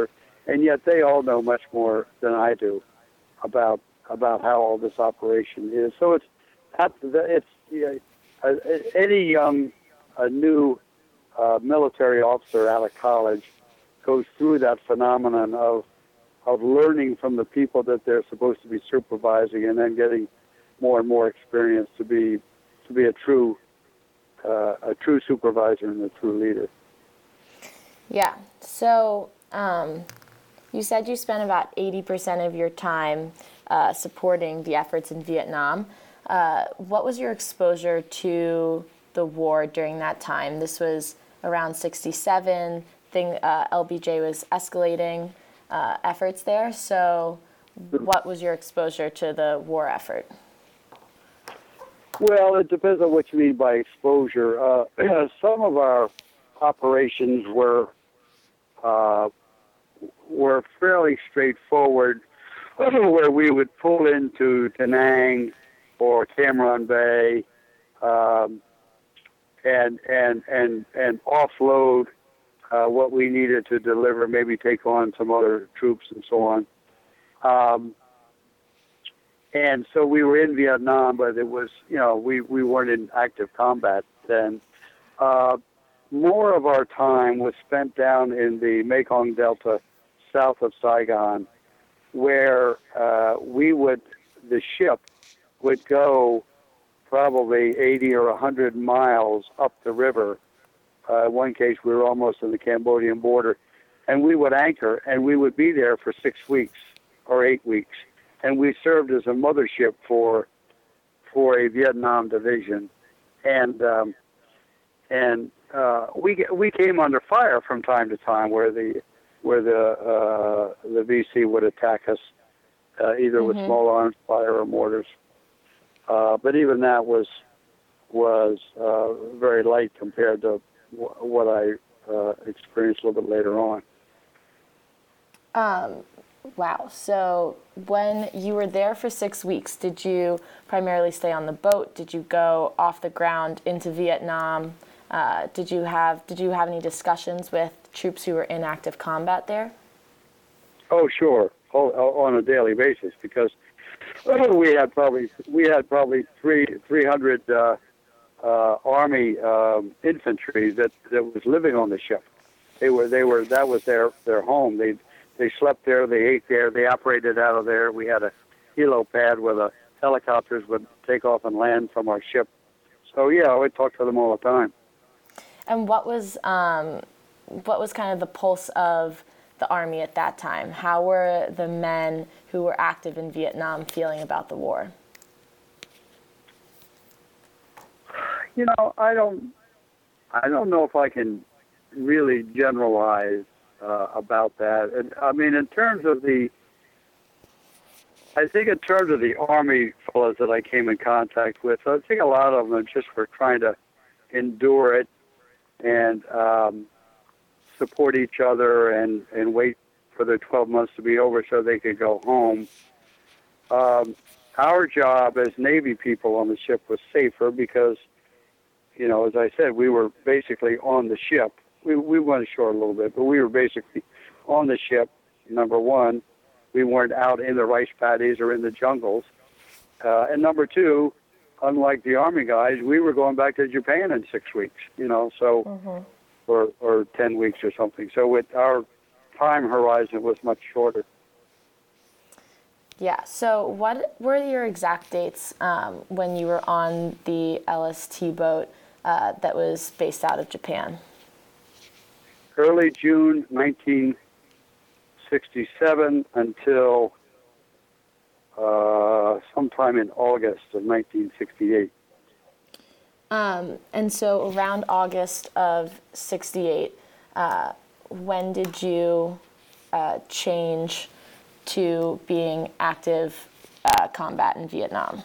and yet they all know much more than I do about about how all this operation is. So it's it's you know, any young a new uh, military officer out of college goes through that phenomenon of of learning from the people that they're supposed to be supervising, and then getting more and more experience to be to be a true uh, a true supervisor and a true leader. Yeah. So um, you said you spent about eighty percent of your time uh, supporting the efforts in Vietnam. Uh, what was your exposure to the war during that time? This was around sixty-seven. Thing uh, L B J was escalating uh, efforts there. So what was your exposure to the war effort? Well, it depends on what you mean by exposure. Uh, some of our operations were uh, were fairly straightforward, where we would pull into Da Nang or Cam Ranh Bay um, and and and and offload uh, what we needed to deliver, maybe take on some other troops and so on. Um, And so we were in Vietnam, but it was, you know, we, we weren't in active combat then. Uh, more of our time was spent down in the Mekong Delta south of Saigon, where uh, we would, the ship would go probably eighty or one hundred miles up the river. Uh, in one case, we were almost on the Cambodian border. And we would anchor, and we would be there for six weeks or eight weeks. And we served as a mothership for for a Vietnam division, and um, and uh, we we came under fire from time to time, where the where the uh, the V C would attack us, uh, either mm-hmm. with small arms fire or mortars. Uh, but even that was was uh, very light compared to w- what I uh, experienced a little bit later on. Um. Wow. So when you were there for six weeks, did you primarily stay on the boat? Did you go off the ground into Vietnam? Uh, did you have did you have any discussions with troops who were in active combat there? Oh, sure. Oh, on a daily basis, because we had probably we had probably three three hundred uh, uh, Army um, infantry that, that was living on the ship. They were they were that was their their home. They They slept there, they ate there, they operated out of there. We had a helo pad where the helicopters would take off and land from our ship. So yeah, I would talk to them all the time. And what was um, what was kind of the pulse of the Army at that time? How were the men who were active in Vietnam feeling about the war? You know, I don't, I don't know if I can really generalize Uh, about that. And I mean, in terms of the, I think in terms of the Army fellows that I came in contact with, I think a lot of them just were trying to endure it and um, support each other and, and wait for the twelve months to be over so they could go home. Um, our job as Navy people on the ship was safer because, you know, as I said, we were basically on the ship. We we went ashore a little bit, but we were basically on the ship, number one. We weren't out in the rice paddies or in the jungles. Uh, and number two, unlike the Army guys, we were going back to Japan in six weeks, you know, so, mm-hmm. or, or ten weeks or something. So with our time horizon was much shorter. Yeah, so what were your exact dates um, when you were on the L S T boat uh, that was based out of Japan? Early June nineteen sixty-seven until uh, sometime in August of nineteen sixty-eight. Um, and so around August of sixty-eight, uh, when did you uh, change to being active uh, combat in Vietnam?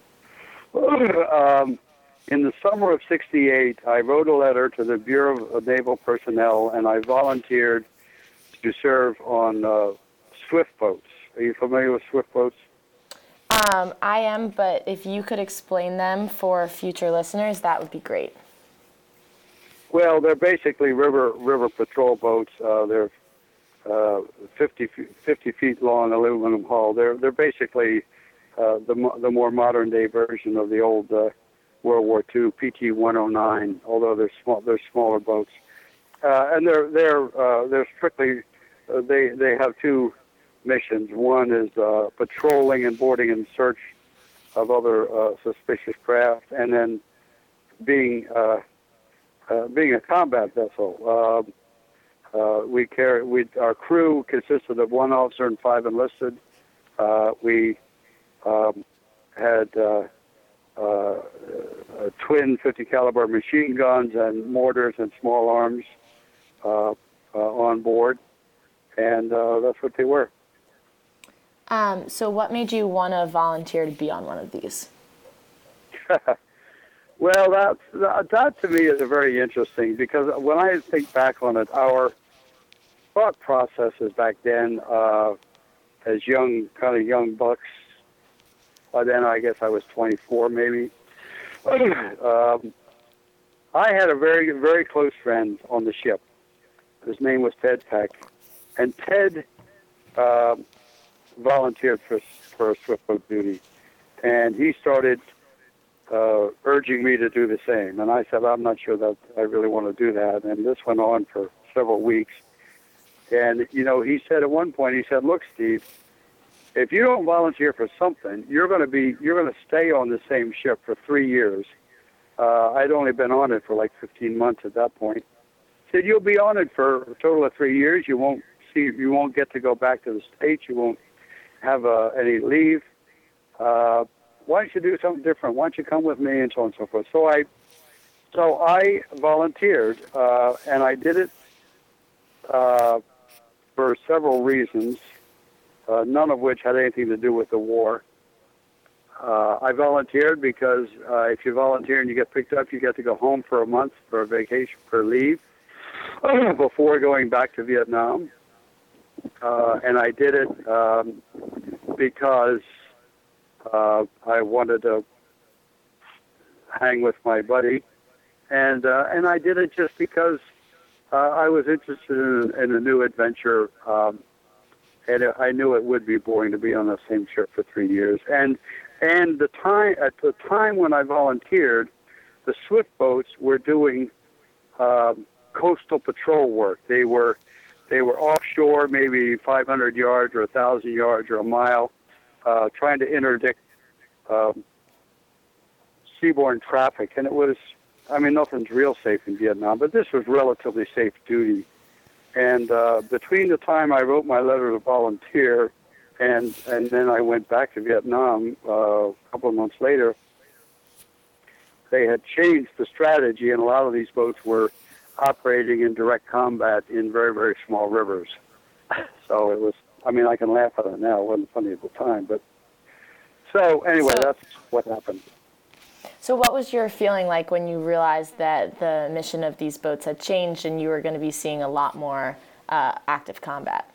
um, In the summer of sixty-eight, I wrote a letter to the Bureau of Naval Personnel, and I volunteered to serve on uh, swift boats. Are you familiar with swift boats? Um, I am, but if you could explain them for future listeners, that would be great. Well, they're basically river river patrol boats. Uh, they're uh, fifty, fifty feet long aluminum hull. They're they're basically uh, the mo- the more modern day version of the old uh, World War Two P T one oh nine. Although they're small, they're smaller boats, uh, and they're they're uh, they're strictly uh, they they have two missions. One is uh, patrolling and boarding in search of other uh, suspicious craft, and then being uh, uh, being a combat vessel. Uh, uh, we carry we our crew consisted of one officer and five enlisted. Uh, we um, had uh, uh, twin fifty caliber machine guns and mortars and small arms uh, uh, on board, and uh, that's what they were. Um, so what made you want to volunteer to be on one of these? Well, that, that that to me is a very interesting, because when I think back on it, our thought processes back then, uh, as young, kind of young bucks, by then I guess I was twenty-four maybe. um, I had a very, very close friend on the ship. His name was Ted Peck, and Ted uh, volunteered for for swift boat duty, and he started uh, urging me to do the same. And I said, I'm not sure that I really want to do that. And this went on for several weeks. And, you know, he said at one point, he said, look, Steve, if you don't volunteer for something, you're going to be, you're going to stay on the same ship for three years. Uh, I'd only been on it for like fifteen months at that point. He said, you'll be on it for a total of three years. You won't see, you won't get to go back to the States. You won't have uh, any leave. Uh, why don't you do something different? Why don't you come with me, and so on and so forth. So I, so I volunteered, uh, and I did it uh, for several reasons, uh, none of which had anything to do with the war. Uh, I volunteered because uh, if you volunteer and you get picked up, you get to go home for a month for a vacation, for leave, before going back to Vietnam. Uh, and I did it um, because uh, I wanted to hang with my buddy, and uh, and I did it just because uh, I was interested in, in a new adventure, um, and it, I knew it would be boring to be on the same ship for three years. And and the time at the time when I volunteered, the swift boats were doing um, coastal patrol work. They were They were offshore, maybe five hundred yards or one thousand yards or a mile, uh, trying to interdict um, seaborne traffic. And it was, I mean, nothing's real safe in Vietnam, but this was relatively safe duty. And uh, between the time I wrote my letter to volunteer and, and then I went back to Vietnam uh, a couple of months later, they had changed the strategy, and a lot of these boats were operating in direct combat in very, very small rivers. So it was, I mean, I can laugh at it now. It wasn't funny at the time. But so anyway, So, that's what happened. so what was your feeling like when you realized that the mission of these boats had changed and you were going to be seeing a lot more uh, active combat?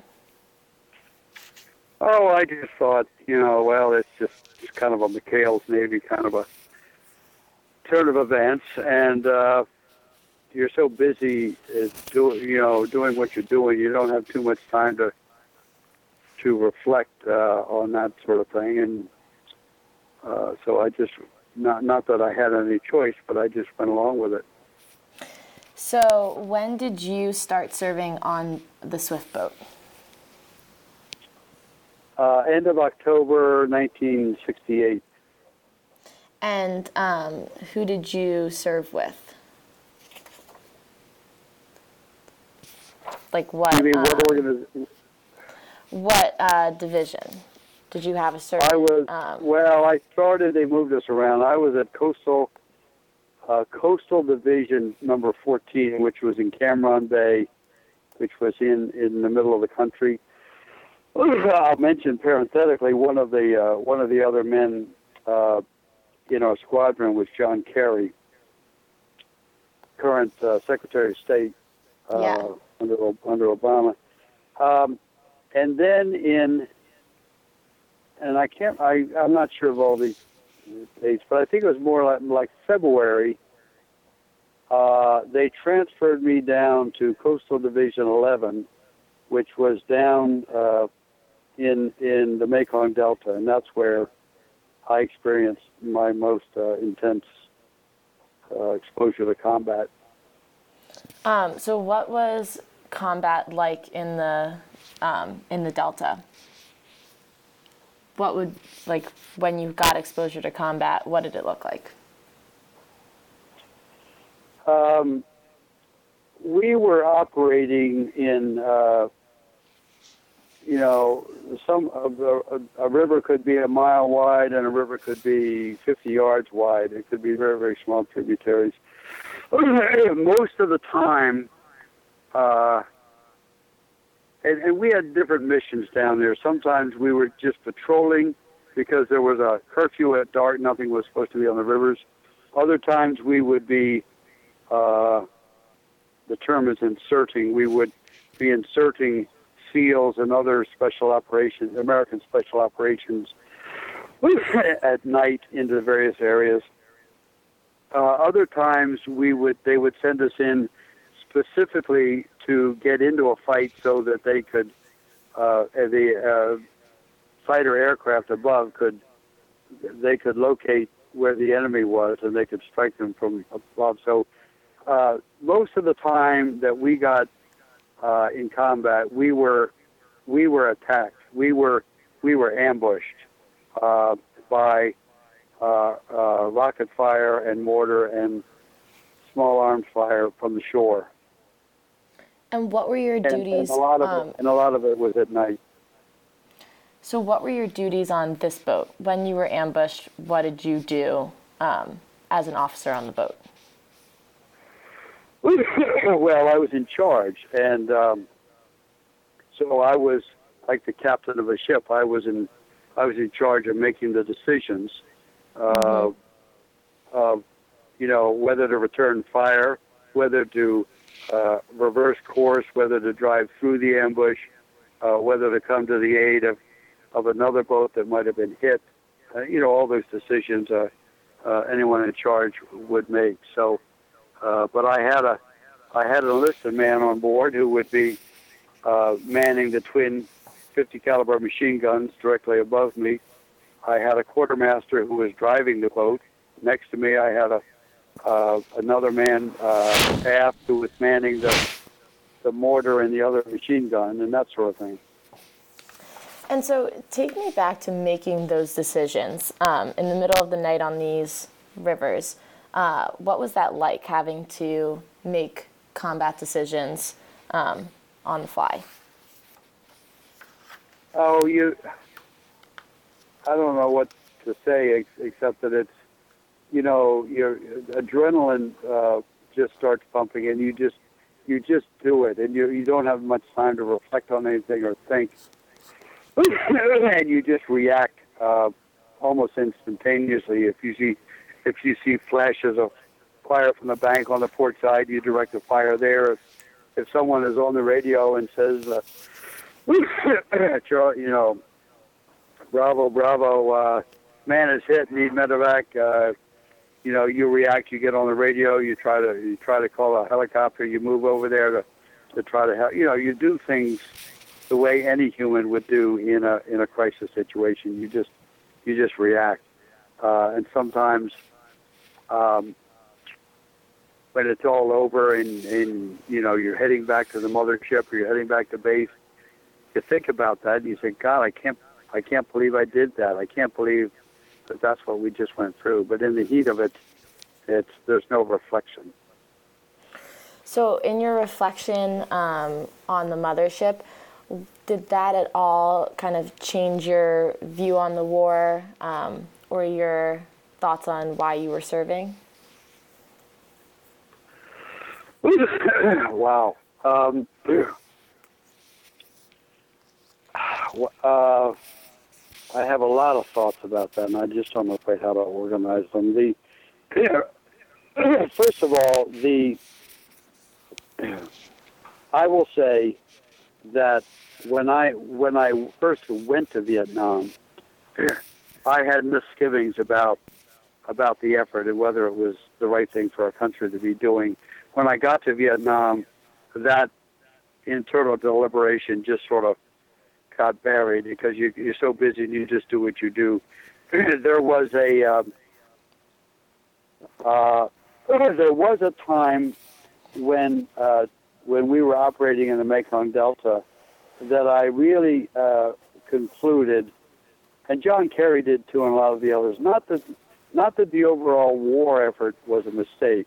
Oh, I just thought, you know, well, it's just it's kind of a McHale's Navy kind of a turn of events, and uh, you're so busy, uh, do, you know, doing what you're doing, you don't have too much time to to reflect uh, on that sort of thing. And uh, so I just, not not that I had any choice, but I just went along with it. So when did you start serving on the Swift boat? Uh, end of October nineteen sixty-eight. And um, who did you serve with? Like what? You mean um, what organization? What uh, division? Did you have a certain? I was, um, well, I started, they moved us around. I was at Coastal uh, Coastal Division number fourteen, which was in Cam Bay, which was in, in the middle of the country. I'll mention parenthetically, one of the uh, one of the other men uh, in our squadron was John Kerry, current uh, Secretary of State uh, Yeah. under under Obama. Um, and then in, and I can't, I I'm not sure of all these dates, but I think it was more like, like February. Uh, they transferred me down to Coastal Division eleven, which was down uh, in in the Mekong Delta, and that's where I experienced my most uh, intense uh, exposure to combat. Um, so, what was combat like in the um, in the Delta? What would, like, when you got exposure to combat, what did it look like? Um, we were operating in, uh, you know, some of the, a, a river could be a mile wide and a river could be fifty yards wide. It could be very, very small tributaries. Most of the time, uh, and, and we had different missions down there. Sometimes we were just patrolling because there was a curfew at dark. Nothing was supposed to be on the rivers. Other times we would be, uh, the term is inserting, we would be inserting SEALs and other special operations, American special operations at night into the various areas. Uh, other times we would, they would send us in specifically to get into a fight so that they could, uh, the uh, fighter aircraft above could, they could locate where the enemy was and they could strike them from above. So uh, most of the time that we got uh, in combat, we were we were attacked. We were we were ambushed uh, by uh, uh, rocket fire and mortar and small arms fire from the shore. And what were your And, duties? and a lot of um, it, and a lot of it was at night. So what were your duties on this boat? When you were ambushed, what did you do um, as an officer on the boat? Well, I was in charge, and um, so I was like the captain of a ship. I was in, I was in charge of making the decisions, uh, mm-hmm. of, you know, whether to return fire, whether to uh, reverse course, whether to drive through the ambush, uh, whether to come to the aid of, of another boat that might have been hit. Uh, you know, all those decisions uh, uh, anyone in charge would make. So, uh, but I had a, I had an enlisted man on board who would be uh, manning the twin fifty caliber machine guns directly above me. I had a quartermaster who was driving the boat. Next to me, I had a uh, another man uh, aft who was manning the the mortar and the other machine gun and that sort of thing. And so take me back to making those decisions um, in the middle of the night on these rivers. Uh, what was that like, having to make combat decisions um, on the fly? Oh, you, I don't know what to say ex- except that it's, you know, your adrenaline uh, just starts pumping and you just, you just do it and you, you don't have much time to reflect on anything or think. And you just react uh, almost instantaneously. If you see, if you see flashes of fire from the bank on the port side, you direct the fire there. If, if someone is on the radio and says, uh, you know, bravo, bravo, uh, man is hit, need medevac, uh, you know, you react. You get on the radio. You try to you try to call a helicopter. You move over there to to try to help. You know, you do things the way any human would do in a in a crisis situation. You just you just react, uh, and sometimes um, when it's all over and, and you know you're heading back to the mothership or you're heading back to base, you think about that and you think, God, I can't I can't believe I did that. I can't believe that that's what we just went through. But in the heat of it, it's there's no reflection. So in your reflection um, on the mothership, did that at all kind of change your view on the war um, or your thoughts on why you were serving? Wow. Um, uh, I have a lot of thoughts about that, and I just don't know quite how to organize them. The first of all, the I will say that when I when I first went to Vietnam, I had misgivings about about the effort and whether it was the right thing for our country to be doing. When I got to Vietnam, that internal deliberation just sort of got buried because you, you're so busy and you just do what you do. There was a um, uh, there was a time when uh, when we were operating in the Mekong Delta that I really uh, concluded, and John Kerry did too, and a lot of the others. Not that not that the overall war effort was a mistake,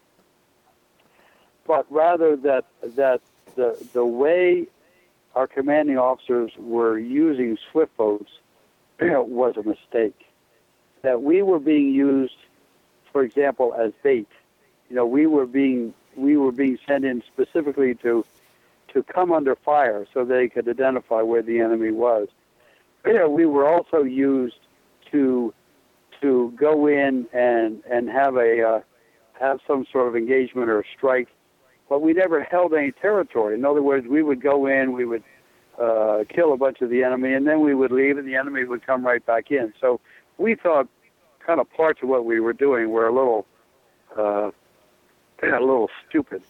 but rather that that the the way our commanding officers were using swift boats was a mistake. That we were being used, for example, as bait. You know, we were being we were being sent in specifically to to come under fire so they could identify where the enemy was. You know, we were also used to to go in and and have a uh, have some sort of engagement or strike, but we never held any territory. In other words, we would go in, we would uh, kill a bunch of the enemy, and then we would leave, and the enemy would come right back in. So we thought kind of parts of what we were doing were a little uh, a little stupid.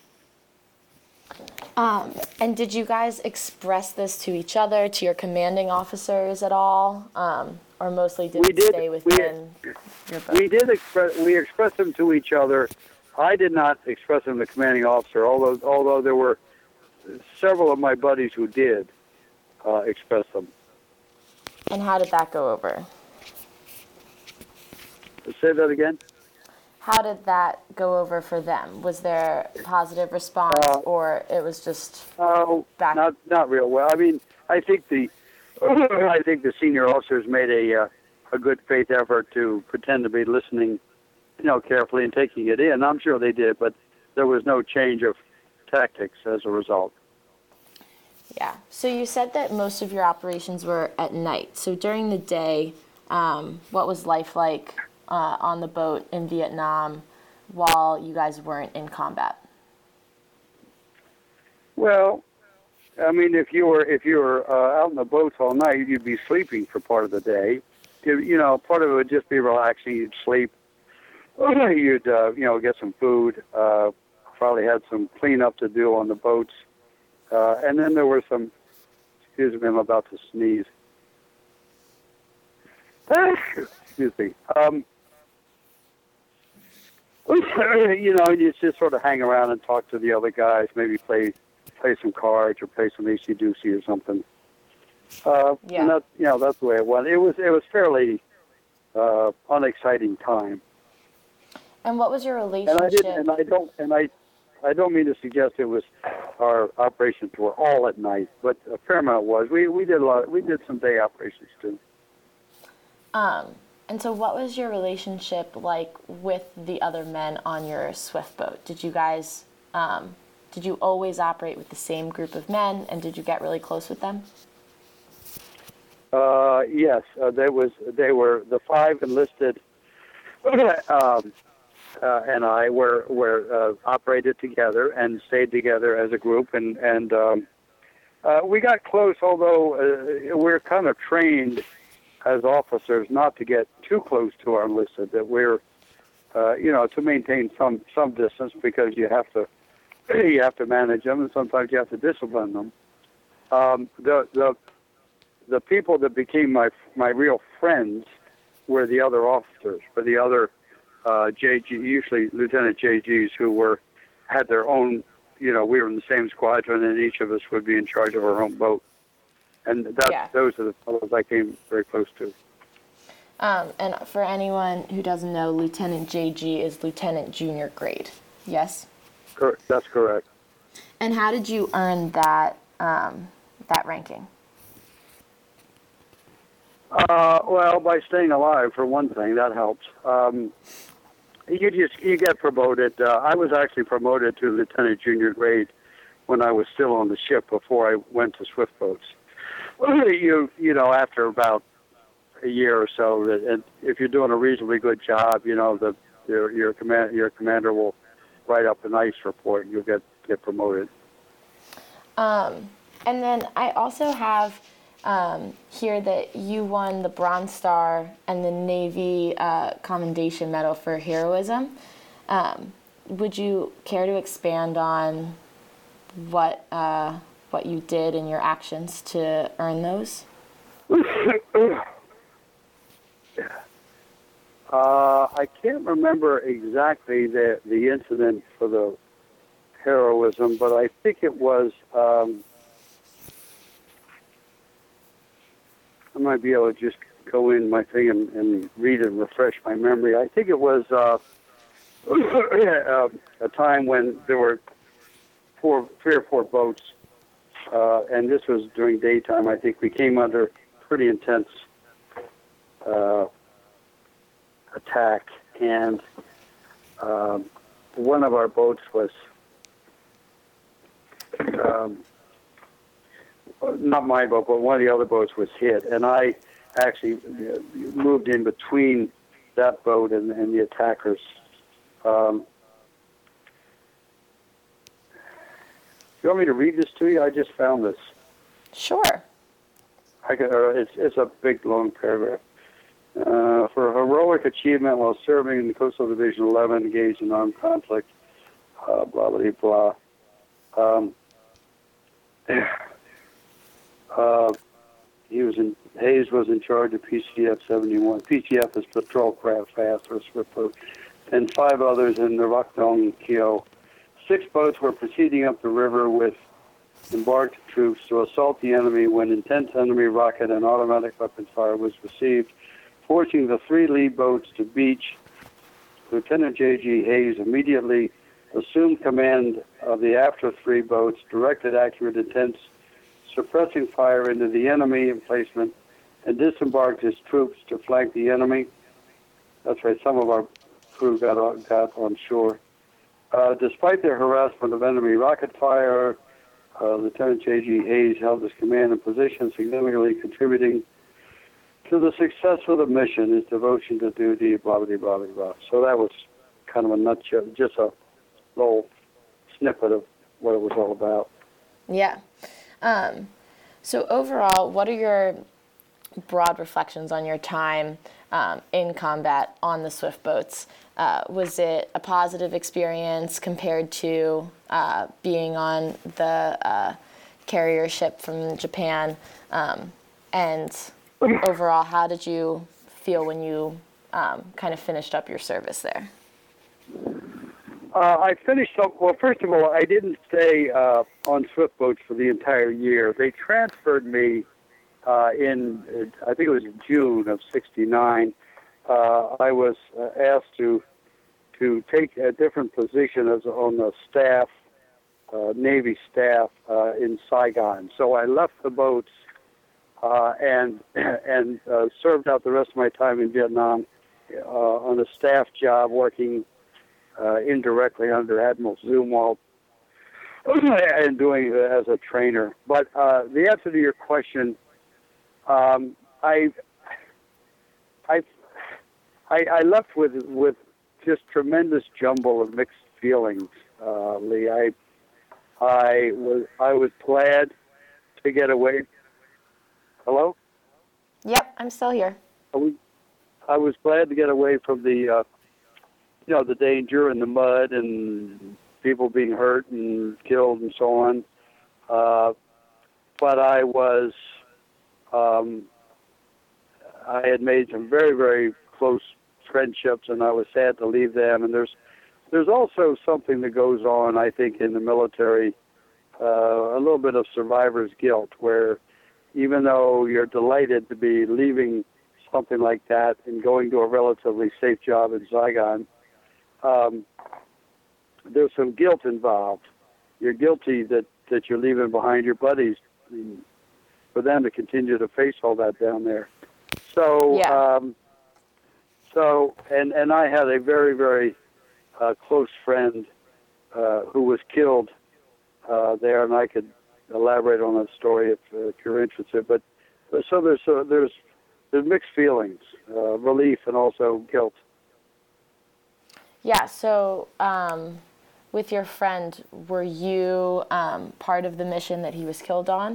Um, and did you guys express this to each other, to your commanding officers at all, um, or mostly did we it did, stay within we, your boat? We did express we expressed them to each other. I did not express them to the commanding officer, although although there were several of my buddies who did uh, express them. And how did that go over? Say that again. How did that go over for them? Was there positive response, uh, or it was just Oh, back? not not real well. I mean, I think the I think the senior officers made a uh, a good faith effort to pretend to be listening, you know, carefully and taking it in. I'm sure they did, but there was no change of tactics as a result. Yeah. So you said that most of your operations were at night. So during the day, um, what was life like uh, on the boat in Vietnam while you guys weren't in combat? Well, I mean, if you were if you were uh, out in the boats all night, you'd be sleeping for part of the day. You, you know, part of it would just be relaxing. You'd sleep. You'd uh, you know get some food. Uh, probably had some cleanup to do on the boats, uh, and then there were some. Excuse me, I'm about to sneeze. Excuse me. Um, you know, you just sort of hang around and talk to the other guys. Maybe play play some cards or play some A C Deucey or something. Uh, Yeah. And that, you know, that's the way it went. It was it was fairly uh, unexciting time. And what was your And relationship? I didn't, and I don't, and I, I don't mean to suggest it was our operations were all at night, but a fair amount was. We we did a lot. We did some day operations too. Um, and so what was your relationship like with the other men on your Swift boat? Did you guys, um, did you always operate with the same group of men, and did you get really close with them? Uh, yes, uh, there was. They were the five enlisted, um, uh, and I were were uh, operated together and stayed together as a group, and and um, uh, we got close. Although uh, we're kind of trained as officers not to get too close to our enlisted. That we're, uh, you know, to maintain some some distance because you have to you have to manage them, and sometimes you have to discipline them. Um, the the The people that became my my real friends were the other officers, were the other uh, J G, usually Lieutenant J Gs, who were had their own. You know, we were in the same squadron, and each of us would be in charge of our own boat. And that Yeah. those are the fellows I came very close to. Um, and for anyone who doesn't know, Lieutenant J G is Lieutenant Junior grade. Yes? Cor- That's correct. And how did you earn that um, that ranking? Uh, well, by staying alive, for one thing, that helps. Um, you just you get promoted. Uh, I was actually promoted to lieutenant junior grade when I was still on the ship before I went to swift boats. You you know after about a year or so, that and if you're doing a reasonably good job, you know the your your command your commander will write up a nice report, and you'll get get promoted. Um, and then I also have um, here that you won the Bronze Star and the Navy uh, Commendation Medal for heroism. Um, would you care to expand on what uh, what you did and your actions to earn those? Uh, I can't remember exactly the the incident for the heroism, but I think it was. Um, I might be able to just go in my thing and, and read and refresh my memory. I think it was uh, a time when there were four, three or four boats, uh, and this was during daytime. I think we came under pretty intense uh, attack, and um, one of our boats was um, not my boat, but one of the other boats was hit, and I actually moved in between that boat and, and the attackers. Um, you want me to read this to you? I just found this. Sure. I can, uh, it's, it's a big, long paragraph. Uh, for heroic achievement while serving in the Coastal Division eleven, engaged in armed conflict, uh, blah, blah, blah. Um, uh, he was in, Hayes was in charge of P C F seventy-one. P C F is Patrol Craft Fast or Swift Boat, and five others in the Rockdong Kio. Six boats were proceeding up the river with embarked troops to assault the enemy when intense enemy rocket and automatic weapon fire was received, forcing the three lead boats to beach. Lieutenant J G. Hayes immediately assumed command of the after three boats, directed accurate, intense, suppressing fire into the enemy emplacement, and disembarked his troops to flank the enemy. That's right, some of our crew got on, got on shore. Uh, despite their harassment of enemy rocket fire, uh, Lieutenant J G. Hayes held his command and position, significantly contributing to the success of the mission, his devotion to duty, blah, blah, blah, blah, blah. So that was kind of a nutshell, just a little snippet of what it was all about. Yeah. Um, so overall, what are your broad reflections on your time um, in combat on the Swift boats? Uh, was it a positive experience compared to uh, being on the uh, carrier ship from Japan? Um, and overall, how did you feel when you um, kind of finished up your service there? Uh, I finished up, well, first of all, I didn't stay uh, on Swift boats for the entire year. They transferred me uh, in, uh, I think it was June of sixty-nine. Uh, I was uh, asked to to take a different position as on the staff, uh, Navy staff uh, in Saigon. So I left the boats uh, and and uh, served out the rest of my time in Vietnam uh, on a staff job working Uh, indirectly under Admiral Zumwalt and doing it as a trainer. But uh, the answer to your question, um, I, I, I, I left with with just tremendous jumble of mixed feelings, uh, Lee. I, I was I was glad to get away. Hello? Yep, I'm still here. I was, I was glad to get away from the. Uh, You know, the danger and the mud and people being hurt and killed and so on. Uh, but I was, um, I had made some very, very close friendships, and I was sad to leave them. And there's, there's also something that goes on, I think, in the military, uh, a little bit of survivor's guilt, where even though you're delighted to be leaving something like that and going to a relatively safe job in Saigon, Um, there's some guilt involved. You're guilty that, that you're leaving behind your buddies for them to continue to face all that down there. So, yeah. um, so, and, and I had a very, very uh, close friend uh, who was killed uh, there, and I could elaborate on that story if, uh, if you're interested. But so there's uh, there's there's mixed feelings, uh, relief, and also guilt. Yeah, so um, with your friend, were you um, part of the mission that he was killed on?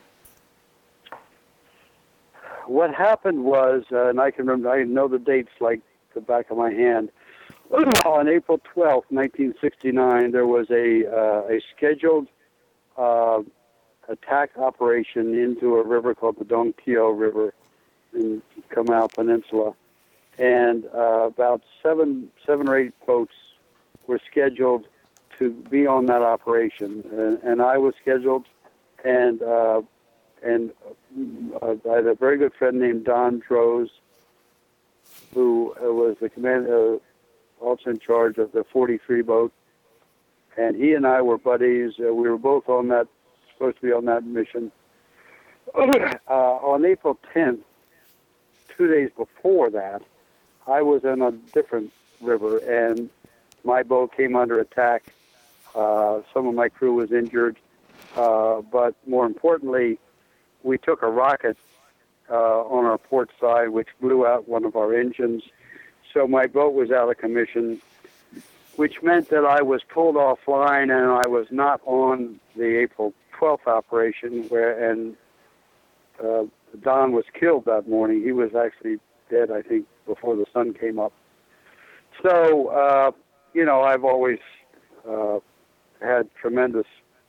What happened was, uh, and I can remember, I know the dates like the back of my hand. On April twelfth, nineteen sixty-nine, there was a uh, a scheduled uh, attack operation into a river called the Dong Tio River in Kamau Peninsula. And uh, about seven, seven or eight boats were scheduled to be on that operation, and, and I was scheduled, and uh, and uh, I had a very good friend named Don Droz, who uh, was the commander, uh, also in charge of the forty-three boat, and he and I were buddies. Uh, we were both on that, supposed to be on that mission. uh, on April tenth, two days before that, I was in a different river, and my boat came under attack. Uh, some of my crew was injured, uh, but more importantly, we took a rocket uh, on our port side, which blew out one of our engines. So my boat was out of commission, which meant that I was pulled offline, and I was not on the April twelfth operation, where and uh, Don was killed that morning. He was actually dead, I think, before the sun came up. So, uh, you know, I've always uh, had tremendous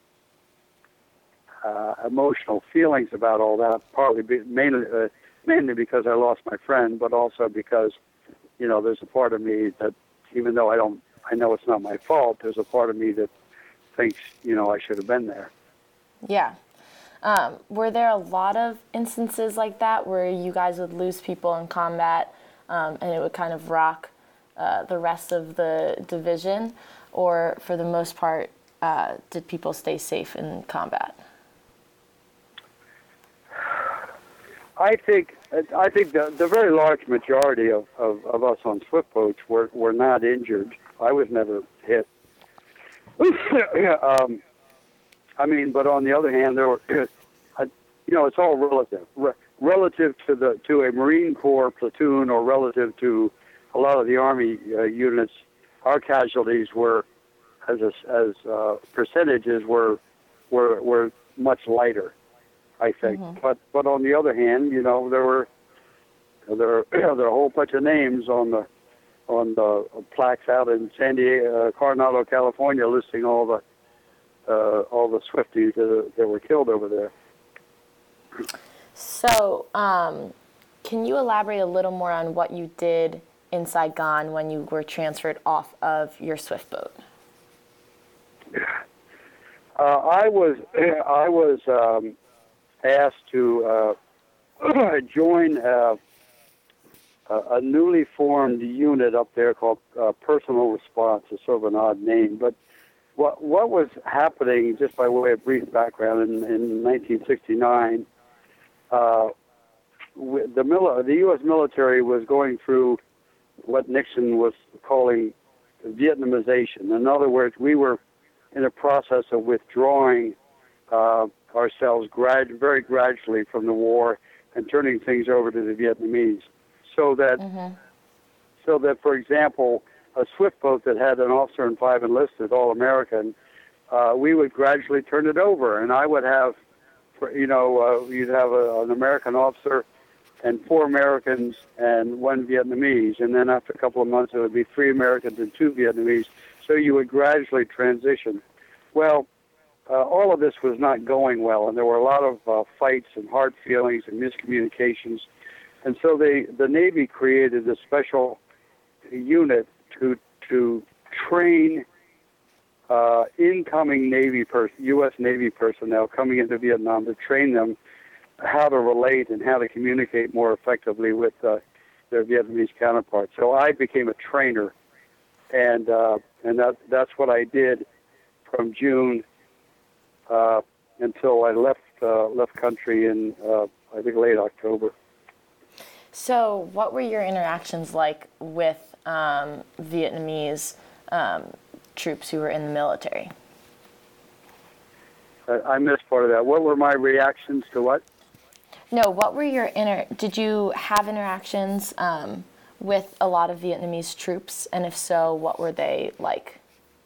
uh, emotional feelings about all that, partly be, mainly, uh, mainly because I lost my friend, but also because, you know, there's a part of me that, even though I don't, I know it's not my fault, there's a part of me that thinks, you know, I should have been there. Yeah. Um, were there a lot of instances like that where you guys would lose people in combat um, and it would kind of rock uh, the rest of the division? Or for the most part, uh, did people stay safe in combat? I think I think the, the very large majority of, of, of us on swift boats were, were not injured. I was never hit. um, I mean, but on the other hand, there were, uh, you know, it's all relative. Re- relative to the to a Marine Corps platoon, or relative to a lot of the Army uh, units, our casualties were, as a, as uh, percentages, were were were much lighter, I think. Mm-hmm. But but on the other hand, you know, there were there there are a whole bunch of names on the on the plaques out in San Diego, uh, Coronado, California, listing all the Uh, all the Swifties that, that were killed over there. So, um, can you elaborate a little more on what you did in Saigon when you were transferred off of your Swift boat? Uh, I was I was um, asked to uh, join a, a newly formed unit up there called uh, Personal Response. It's sort of an odd name, but What what was happening, just by way of brief background, in, in nineteen sixty-nine, uh, the, mil- the U S military was going through what Nixon was calling Vietnamization. In other words, we were in a process of withdrawing uh, ourselves grad- very gradually from the war and turning things over to the Vietnamese. So that, mm-hmm. so that, for example, a swift boat that had an officer and five enlisted, all American, uh, we would gradually turn it over, and I would have, you know, uh, you'd have a, an American officer and four Americans and one Vietnamese, and then after a couple of months it would be three Americans and two Vietnamese. So you would gradually transition. Well, uh, all of this was not going well, and there were a lot of uh, fights and hard feelings and miscommunications, and so they, the Navy created a special unit to to train uh, incoming Navy pers- U S Navy personnel coming into Vietnam, to train them how to relate and how to communicate more effectively with uh, their Vietnamese counterparts. So I became a trainer, and uh, and that that's what I did from June uh, until I left uh, left country in uh, I think late October. So what were your interactions like with um, Vietnamese um, troops who were in the military? I, I missed part of that. What were my reactions to what? No, what were your inter? Did you have interactions um, with a lot of Vietnamese troops, and if so, what were they like?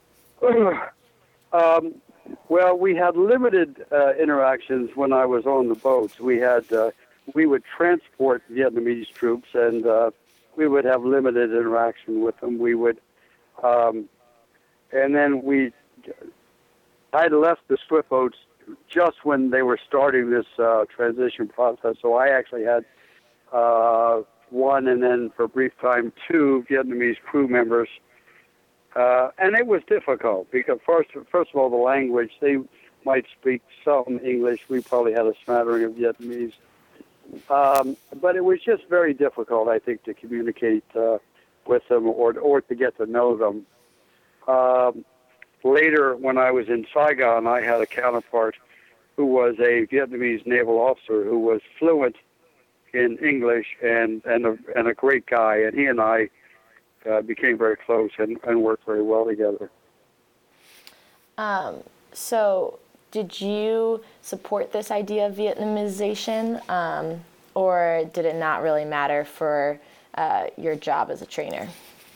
um, well, we had limited uh, interactions when I was on the boats. We had uh, we would transport Vietnamese troops, and uh, we would have limited interaction with them. We would, um, and then we. I had left the swift boats just when they were starting this uh, transition process. So I actually had uh, one, and then for a brief time, two Vietnamese crew members. Uh, and it was difficult because first, first of all, the language, they might speak some English. We probably had a smattering of Vietnamese. Um, but it was just very difficult, I think, to communicate uh, with them or, or to get to know them. Um, later, when I was in Saigon, I had a counterpart who was a Vietnamese naval officer who was fluent in English and, and, a, and a great guy. And he and I uh, became very close and, and worked very well together. Um, so did you support this idea of Vietnamization, um, or did it not really matter for uh, your job as a trainer?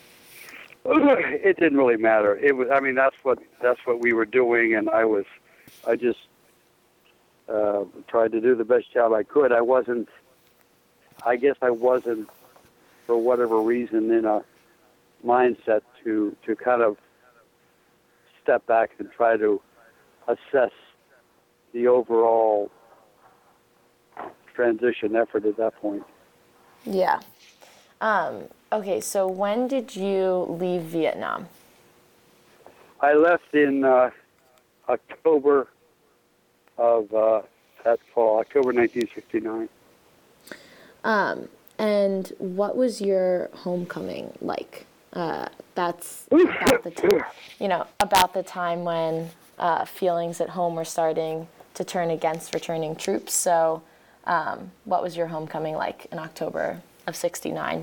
It didn't really matter. It was, I mean, that's what that's what we were doing, and I was, I just uh, tried to do the best job I could. I wasn't, I guess I wasn't, for whatever reason, in a mindset to to kind of step back and try to assess the overall transition effort at that point. Yeah. Um, okay, so when did you leave Vietnam? I left in uh, October of uh, that fall, October nineteen sixty-nine. Um, and what was your homecoming like? Uh, that's about the time, you know, about the time when uh, feelings at home were starting to turn against returning troops. So, um, what was your homecoming like in October of sixty-nine?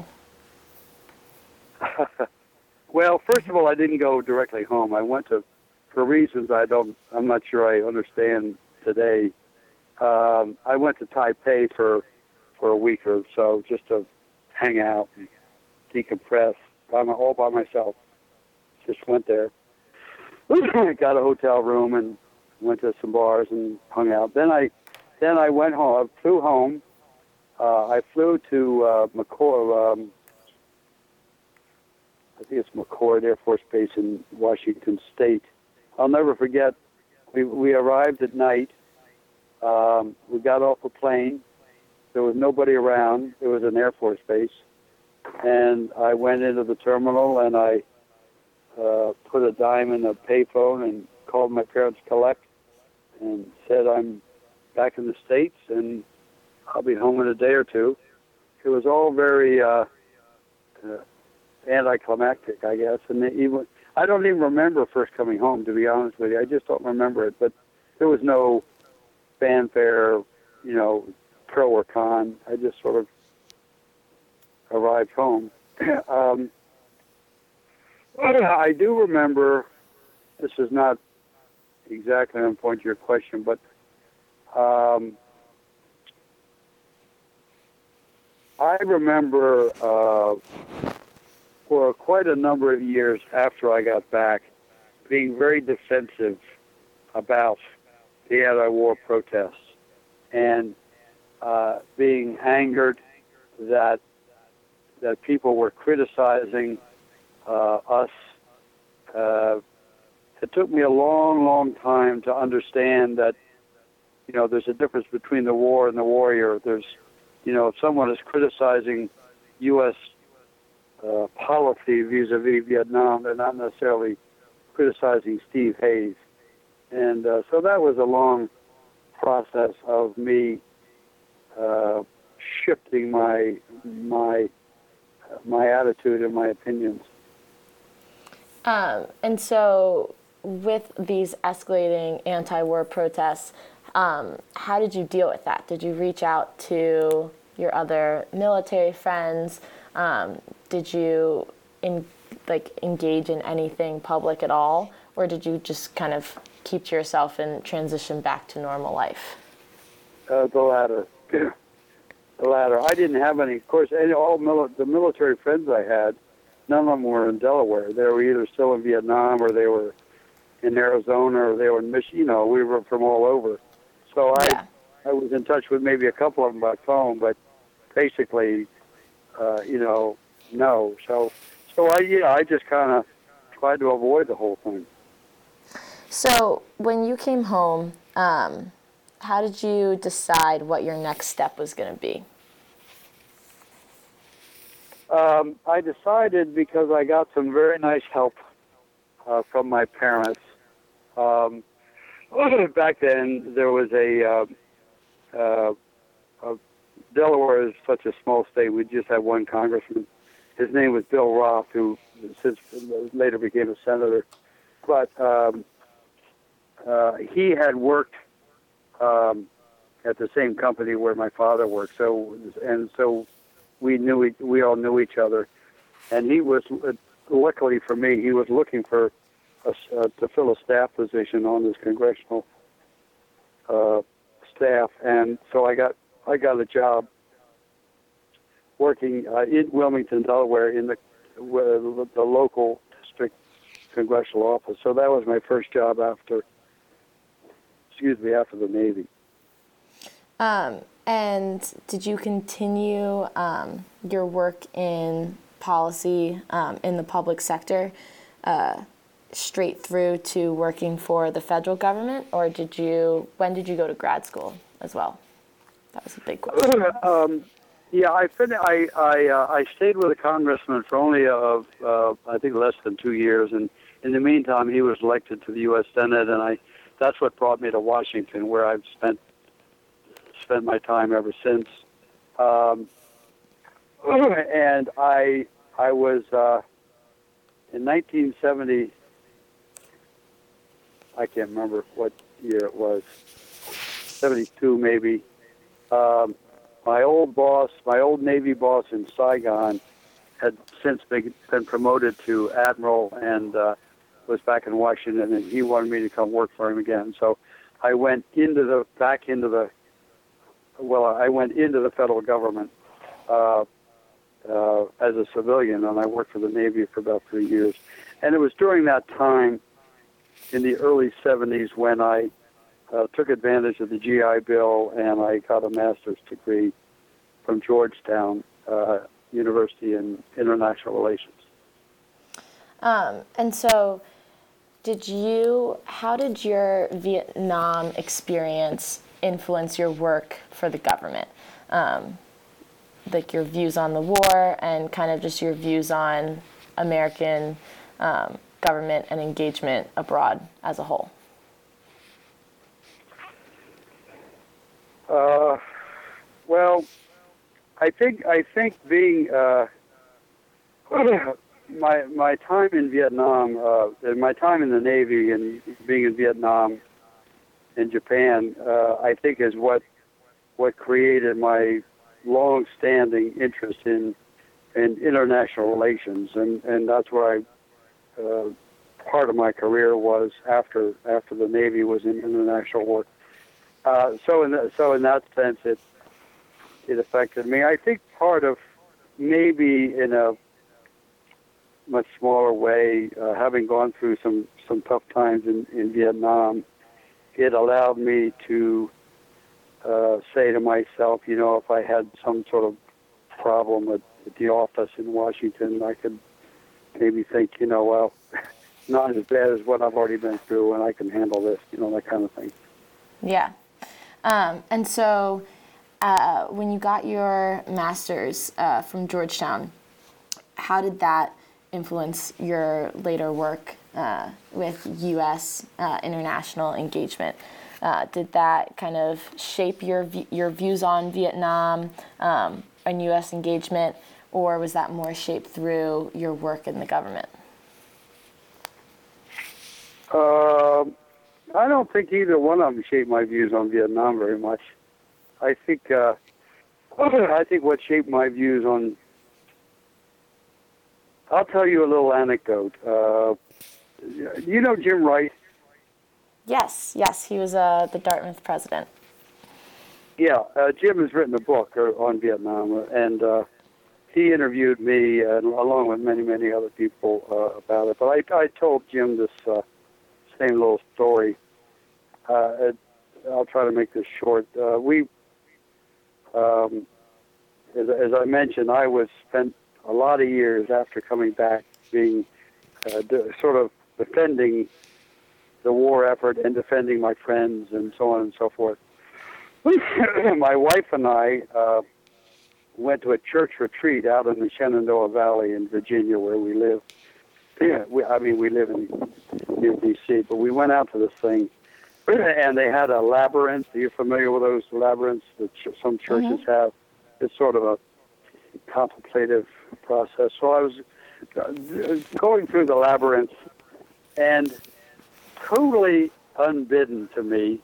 Well, first of all, I didn't go directly home. I went to, for reasons I don't, I'm not sure I understand today. Um, I went to Taipei for for a week or so just to hang out and decompress, by my, all by myself. Just went there. Got a hotel room and went to some bars and hung out. Then I, then I went home. I flew home. Uh, I flew to uh, McCord. Um, I think it's McCord Air Force Base in Washington State. I'll never forget. We we arrived at night. Um, we got off a plane. There was nobody around. It was an Air Force base, and I went into the terminal and I uh, put a dime in the payphone and called my parents collect and said I'm back in the States and I'll be home in a day or two. It was all very uh, uh, anticlimactic, I guess. And even I don't even remember first coming home, to be honest with you. I just don't remember it. But there was no fanfare, you know, pro or con. I just sort of arrived home. um, I do remember, this is not exactly on point to your question, but um, I remember uh, for quite a number of years after I got back being very defensive about the anti-war protests and uh, being angered that that people were criticizing uh, us. Uh, it took me a long, long time to understand that, you know, there's a difference between the war and the warrior. There's, you know, if someone is criticizing U S uh, policy vis-a-vis Vietnam, they're not necessarily criticizing Steve Hayes. And uh, so that was a long process of me uh, shifting my my my attitude and my opinions. Um, and so with these escalating anti-war protests, um, how did you deal with that? Did you reach out to your other military friends? Um, did you in, like engage in anything public at all? Or did you just kind of keep to yourself and transition back to normal life? Uh, the latter. The latter. I didn't have any. Of course, any, all mili- the military friends I had, none of them were in Delaware. They were either still in Vietnam or they were in Arizona or they were in Michigan. You know, we were from all over. So I, Yeah. I was in touch with maybe a couple of them by phone, but basically, uh, you know, no. So, so I, yeah, I just kind of tried to avoid the whole thing. So when you came home, um, how did you decide what your next step was going to be? Um, I decided because I got some very nice help uh, from my parents. Um, back then, there was a, uh, uh, a Delaware is such a small state. We just had one congressman. His name was Bill Roth, who since later became a senator. But um, uh, he had worked um, at the same company where my father worked. So and so we knew we, we all knew each other. And he was, uh, luckily for me, he was looking for a, uh, to fill a staff position on this congressional uh, staff, and so I got I got a job working uh, in Wilmington, Delaware, in the uh, the local district congressional office. So that was my first job after, excuse me, after the Navy. Um, and did you continue um, your work in policy um, in the public sector uh, straight through to working for the federal government, or did you? When did you go to grad school as well? That was a big question. um, yeah, I fin- I I, uh, I stayed with a congressman for only uh, uh, I think less than two years, and in the meantime, he was elected to the U S Senate, and I that's what brought me to Washington, where I've spent spent my time ever since. Um, and I I was uh, in nineteen seventy. I can't remember what year it was. seventy-two maybe. Um, my old boss, my old Navy boss in Saigon, had since been, been promoted to admiral and uh, was back in Washington, and he wanted me to come work for him again. So I went into the back into the well, I went into the federal government uh, uh, as a civilian, and I worked for the Navy for about three years. And it was during that time, in the early seventies, when I uh, took advantage of the G I Bill, and I got a master's degree from Georgetown uh, University in International Relations. Um, and so, did you? How did your Vietnam experience influence your work for the government? Um, like your views on the war and kind of just your views on American um, government and engagement abroad as a whole? Uh, well, I think I think being uh, my my time in Vietnam, uh, and my time in the Navy, and being in Vietnam and Japan, uh, I think is what what created my long-standing interest in in international relations, and, and that's where I uh, part of my career was after after the Navy was in international work. Uh, so in the, so in that sense, it it affected me. I think part of maybe in a much smaller way, uh, having gone through some, some tough times in, in Vietnam, it allowed me to uh, say to myself, you know, if I had some sort of problem at, at the office in Washington, I could maybe think, you know, well, not as bad as what I've already been through, and I can handle this, you know, that kind of thing. Yeah. Um, and so uh, when you got your master's uh, from Georgetown, how did that influence your later work uh, with U S uh, international engagement? Uh, did that kind of shape your your views on Vietnam um, and U S engagement, or was that more shaped through your work in the government? Uh, I don't think either one of them shaped my views on Vietnam very much. I think uh, I think what shaped my views on. I'll tell you a little anecdote. Uh, you know Jim Wright? Yes, yes, he was uh, the Dartmouth president. Yeah, uh, Jim has written a book on Vietnam, and uh, he interviewed me, uh, along with many, many other people, uh, about it. But I, I told Jim this uh, same little story. Uh, I'll try to make this short. Uh, we, um, as, as I mentioned, I was spent a lot of years after coming back being uh, de- sort of defending the war effort and defending my friends and so on and so forth. My wife and I uh, went to a church retreat out in the Shenandoah Valley in Virginia, where we live. Yeah, we, I mean, we live in near D C, but we went out to this thing, and they had a labyrinth. Are you familiar with those labyrinths that ch- some churches mm-hmm. have? It's sort of a contemplative process. So I was going through the labyrinth, and totally unbidden to me,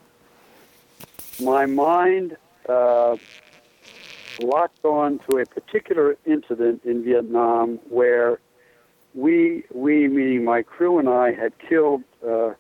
my mind uh, locked on to a particular incident in Vietnam where we, we meaning my crew and I, had killed uh,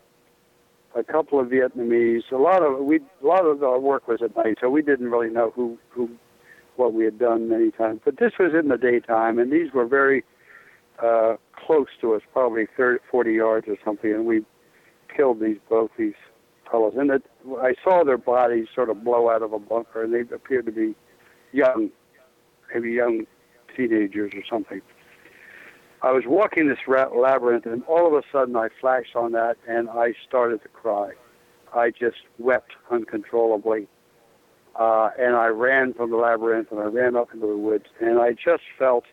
a couple of Vietnamese. A lot of we, a lot of our work was at night, so we didn't really know who, who, what we had done many times. But this was in the daytime, and these were very uh, close to us, probably thirty, forty yards or something, and we killed these both these fellows. And it, I saw their bodies sort of blow out of a bunker, and they appeared to be young, maybe young teenagers or something. I was walking this labyrinth, and all of a sudden I flashed on that, and I started to cry. I just wept uncontrollably. Uh, and I ran from the labyrinth, and I ran up into the woods, and I just felt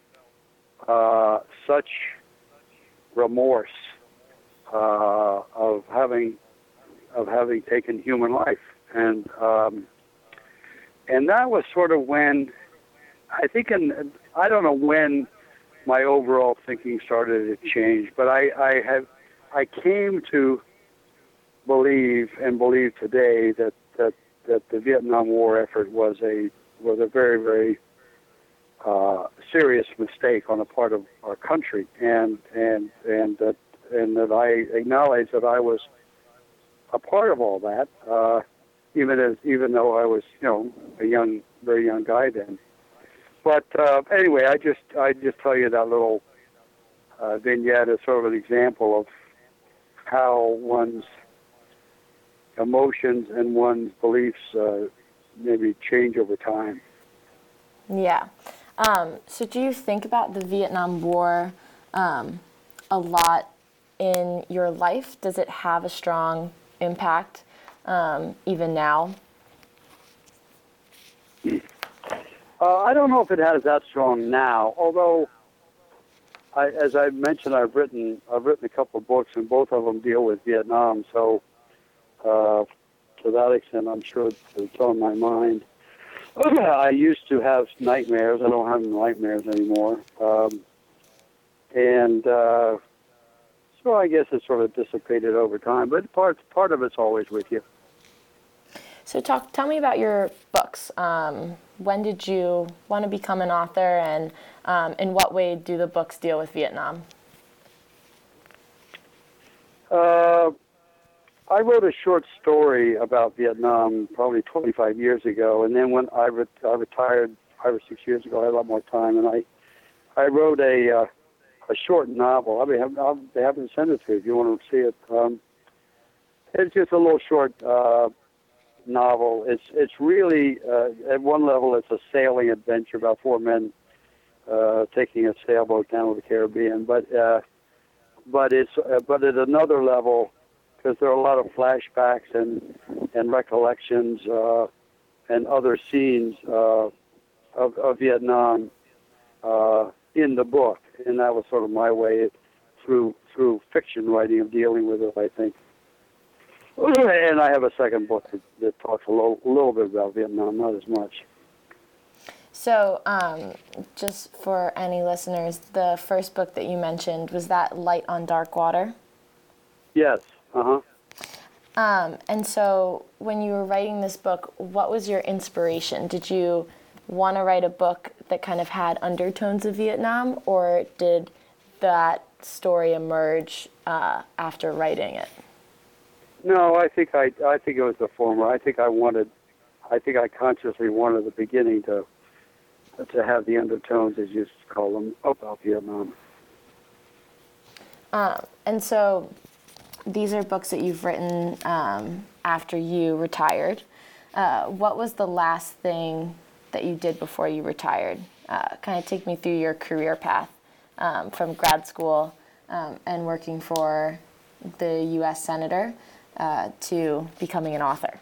uh, such remorse uh, of having of having taken human life, and um, and that was sort of when I think, in, I don't know when my overall thinking started to change, but I I have I came to believe and believe today that that. that the Vietnam War effort was a was a very, very uh, serious mistake on the part of our country, and and and that and that I acknowledge that I was a part of all that, uh, even as even though I was, you know, a young, very young guy then. But uh, anyway, I just I just tell you that little uh, vignette as sort of an example of how one's emotions and one's beliefs uh, maybe change over time. Yeah. Um, so do you think about the Vietnam War um, a lot in your life? Does it have a strong impact um, even now? Uh, I don't know if it has that strong now, although, I, as I mentioned, I've written I've written a couple of books, and both of them deal with Vietnam, so Uh, to that extent, I'm sure it's, it's on my mind. I used to have nightmares. I don't have nightmares anymore. Um, and uh, so I guess it's sort of dissipated over time, but part, part of it's always with you. So talk, tell me about your books. Um, when did you want to become an author, and um, in what way do the books deal with Vietnam? Uh, I wrote a short story about Vietnam probably twenty-five years ago, and then when I, re- I retired five or six years ago, I had a lot more time, and I I wrote a uh, a short novel. I'll be happy, I'll be happy to send it to you if you want to see it. Um, it's just a little short uh, novel. It's it's really uh, at one level it's a sailing adventure about four men uh, taking a sailboat down to the Caribbean, but uh, but it's uh, but at another level, because there are a lot of flashbacks and and recollections uh, and other scenes uh, of, of Vietnam uh, in the book, and that was sort of my way through through fiction writing of dealing with it, I think. And I have a second book that, that talks a little, a little bit about Vietnam, not as much. So, um, just for any listeners, the first book that you mentioned, was that Light on Dark Water? Yes. Uh-huh. Um, and so when you were writing this book, what was your inspiration? Did you want to write a book that kind of had undertones of Vietnam, or did that story emerge uh, after writing it? No, I think I I think it was the former. I think I wanted, I think I consciously wanted at the beginning to to have the undertones, as you call them, about Vietnam. Um, and so these are books that you've written um, after you retired. Uh, what was the last thing that you did before you retired? Uh, kind of take me through your career path um, from grad school um, and working for the U S senator uh, to becoming an author?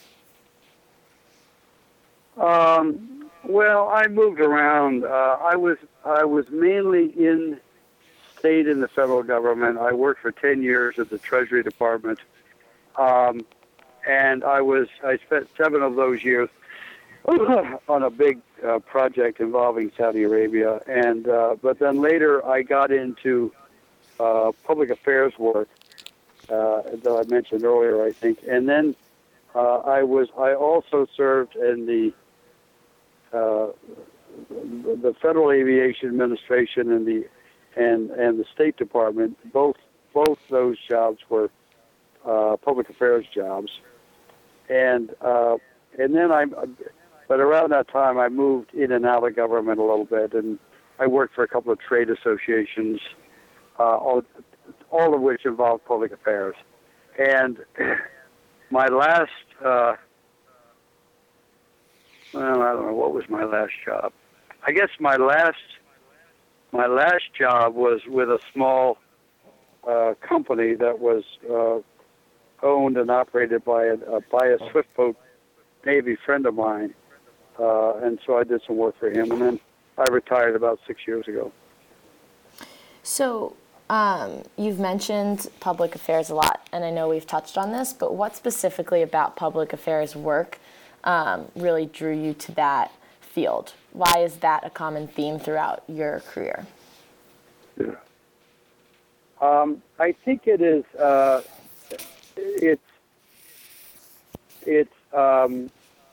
Um, well, I moved around. Uh, I was I was mainly in state in the federal government. I worked for ten years at the Treasury Department, um, and I was I spent seven of those years on a big uh, project involving Saudi Arabia. And uh, but then later I got into uh, public affairs work uh, that I mentioned earlier, I think, and then uh, I was I also served in the uh, the Federal Aviation Administration and the and and the State Department. Both both those jobs were uh, public affairs jobs, and uh, and then I. But around that time, I moved in and out of government a little bit, and I worked for a couple of trade associations, uh, all, all of which involved public affairs. And my last, uh, well, I don't know, what was my last job? I guess my last, my last job was with a small uh, company that was uh, owned and operated by a, uh, by a swiftboat Navy friend of mine. Uh, and so I did some work for him, and then I retired about six years ago. So um, you've mentioned public affairs a lot, and I know we've touched on this, but what specifically about public affairs work um, really drew you to that field? Why is that a common theme throughout your career? Yeah. Um, I think it is, uh, it's, it's, um,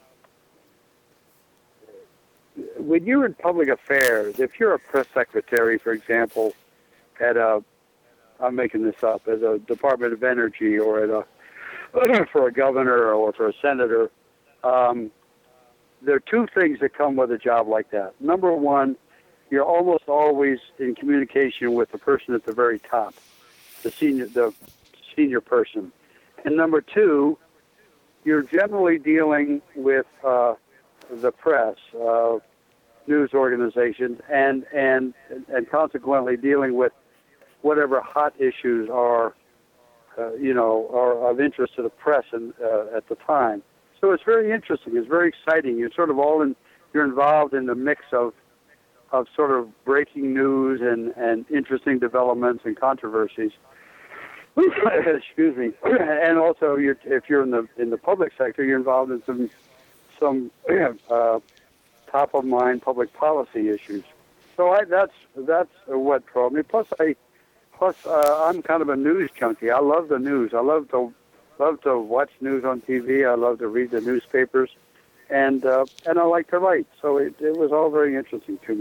when you're in public affairs, if you're a press secretary, for example, at a, I'm making this up, at a Department of Energy or at a, for a governor or for a senator, um, there are two things that come with a job like that. Number one, you're almost always in communication with the person at the very top, the senior, the senior person. And number two, you're generally dealing with uh, the press, uh, news organizations, and, and and consequently dealing with whatever hot issues are, uh, you know, are of interest to the press and, uh, at the time. So it's very interesting. It's very exciting. You're sort of all in. You're involved in the mix of of sort of breaking news and, and interesting developments and controversies. Excuse me. And also, you're, if you're in the in the public sector, you're involved in some some uh, top of mind public policy issues. So I, that's that's what drove me. Plus, I plus uh, I'm kind of a news junkie. I love the news. I love to love to watch news on T V. I love to read the newspapers, and uh, and I like to write. So it, it was all very interesting to me.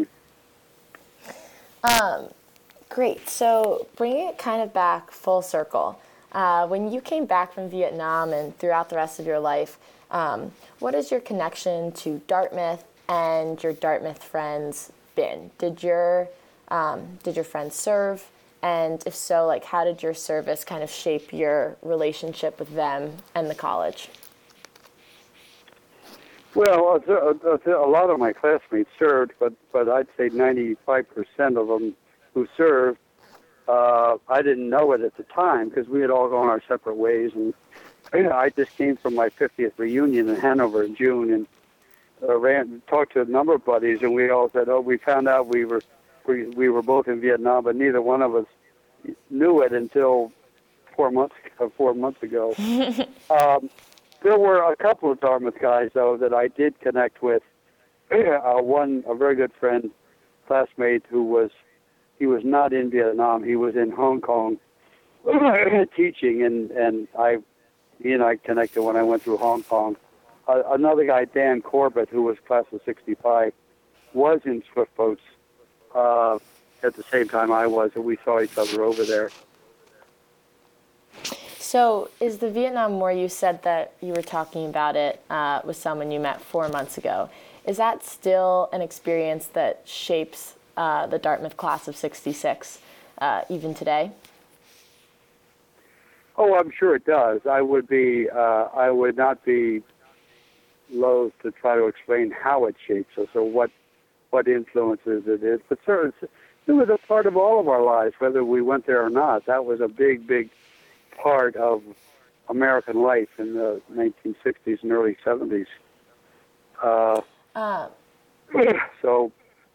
Um, great. So bringing it kind of back full circle, uh, when you came back from Vietnam and throughout the rest of your life, um, what is your connection to Dartmouth and your Dartmouth friends been? Did your um, did your friends serve? And if so, like, how did your service kind of shape your relationship with them and the college? Well, a, a, a lot of my classmates served, but, but I'd say ninety-five percent of them who served, uh, I didn't know it at the time because we had all gone our separate ways. And you know, I just came from my fiftieth reunion in Hanover in June and uh, ran talked to a number of buddies, and we all said, "Oh, we found out we were we, we were both in Vietnam, but neither one of us knew it until four months four months ago." um, There were a couple of Dartmouth guys, though, that I did connect with. Uh, one, a very good friend, classmate, who was, he was not in Vietnam. He was in Hong Kong teaching, and, and I, he and I connected when I went through Hong Kong. Uh, another guy, Dan Corbett, who was class of sixty-five, was in Swift Boats uh, at the same time I was, and we saw each other over there. So is the Vietnam War, you said that you were talking about it uh, with someone you met four months ago. Is that still an experience that shapes uh, the Dartmouth class of sixty-six uh, even today? Oh, I'm sure it does. I would be, uh, I would not be loath to try to explain how it shapes us or what, what influences it is. But certainly, it was a part of all of our lives, whether we went there or not. That was a big, big part of American life in the nineteen sixties and early seventies. Uh, Uh, so,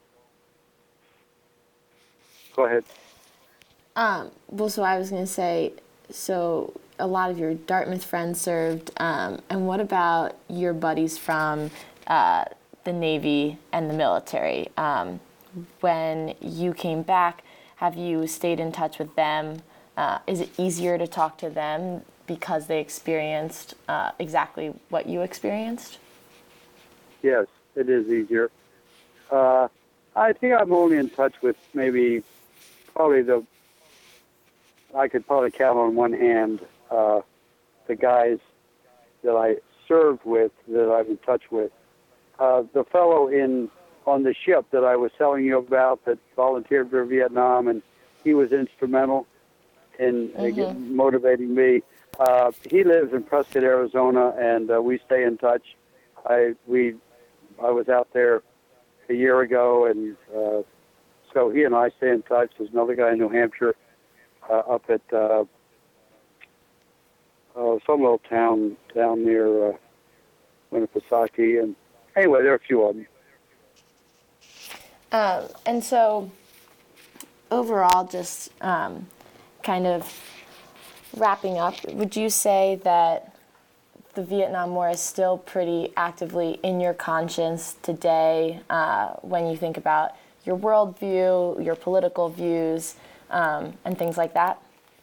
go ahead. um, well, so I was going to say, so a lot of your Dartmouth friends served, um, and what about your buddies from uh, the Navy and the military? Um, when you came back, have you stayed in touch with them? Uh, is it easier to talk to them because they experienced uh, exactly what you experienced? Yes, it is easier. Uh, I think I'm only in touch with maybe probably the, I could probably count on one hand uh, the guys that I served with, that I'm in touch with. Uh, the fellow in on the ship that I was telling you about that volunteered for Vietnam, and he was instrumental in mm-hmm. uh, motivating me. Uh, he lives in Prescott, Arizona, and uh, we stay in touch. I we I was out there a year ago, and uh, so he and I stay in touch. There's another guy in New Hampshire uh, up at uh, uh, some little town down near uh, Winnipesaukee, and anyway, there are a few of them. Um, and so, overall, just um, kind of wrapping up, would you say that the Vietnam War is still pretty actively in your conscience today uh, when you think about your worldview, your political views, um, and things like that?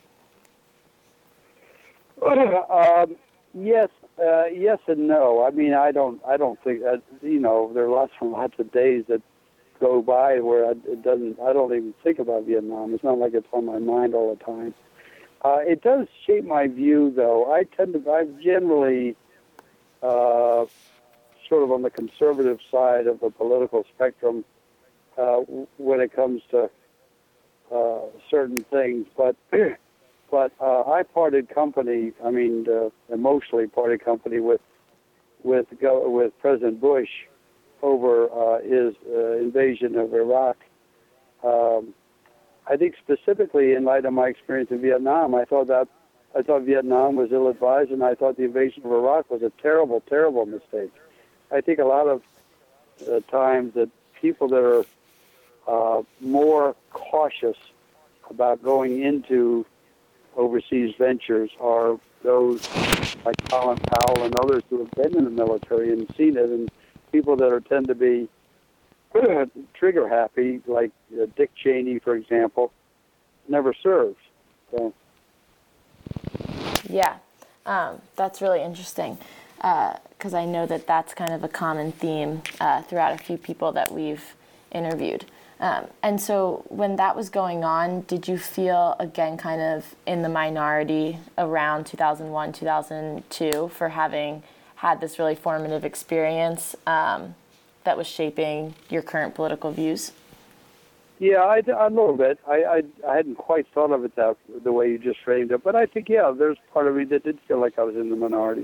um, yes, uh, yes and no. I mean, I don't, I don't think that, you know, there are lots and lots of days that go by where I, it doesn't, I don't even think about Vietnam. It's not like it's on my mind all the time. Uh, it does shape my view, though. I tend to, I'm generally uh, sort of on the conservative side of the political spectrum uh, when it comes to uh, certain things. But but uh, I parted company. I mean, uh, emotionally parted company with with with President Bush over uh, his uh, invasion of Iraq. Um, I think specifically in light of my experience in Vietnam, I thought that I thought Vietnam was ill-advised, and I thought the invasion of Iraq was a terrible, terrible mistake. I think a lot of uh, times that people that are uh, more cautious about going into overseas ventures are those like Colin Powell and others who have been in the military and seen it, and people that are tend to be trigger happy, like uh, Dick Cheney, for example, never served. So. Yeah, um, that's really interesting because uh, I know that that's kind of a common theme uh, throughout a few people that we've interviewed. Um, and so when that was going on, did you feel, again, kind of in the minority around two thousand one, two thousand two for having had this really formative experience um, that was shaping your current political views? Yeah, I, a little bit. I, I I hadn't quite thought of it that the way you just framed it, but I think yeah, there's part of me that did feel like I was in the minority.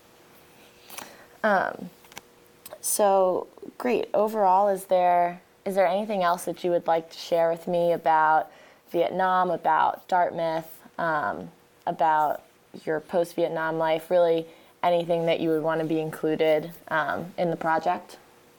Um. So great. Overall, is there is there anything else that you would like to share with me about Vietnam, about Dartmouth, um, about your post-Vietnam life? Really, anything that you would want to be included um, in the project?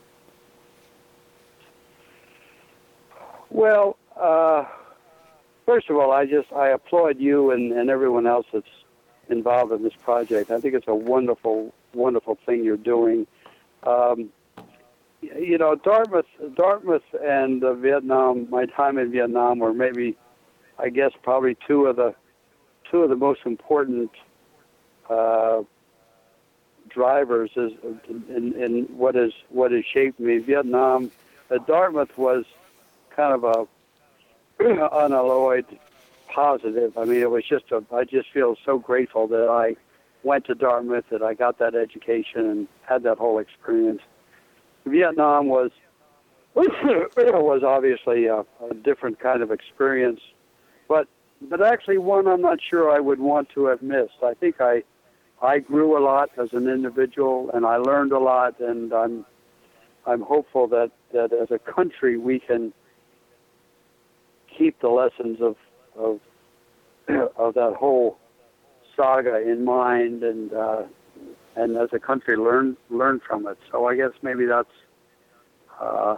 Well, uh, first of all, I just I applaud you and, and everyone else that's involved in this project. I think it's a wonderful, wonderful thing you're doing. Um, you know, Dartmouth, Dartmouth, and uh, Vietnam. My time in Vietnam were maybe, I guess, probably two of the two of the most important uh, drivers is in, in what is what has shaped me. Vietnam, uh, Dartmouth was kind of a unalloyed positive. I mean, it was just a, I just feel so grateful that I went to Dartmouth, that I got that education and had that whole experience. Vietnam was was obviously a, a different kind of experience, but but actually one I'm not sure I would want to have missed. I think I I grew a lot as an individual, and I learned a lot, and I'm I'm hopeful that, that as a country we can keep the lessons of of of that whole saga in mind, and uh, and as a country learn learn from it. So I guess maybe that's uh,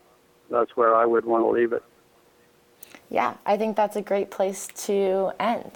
that's where I would want to leave it. Yeah, I think that's a great place to end.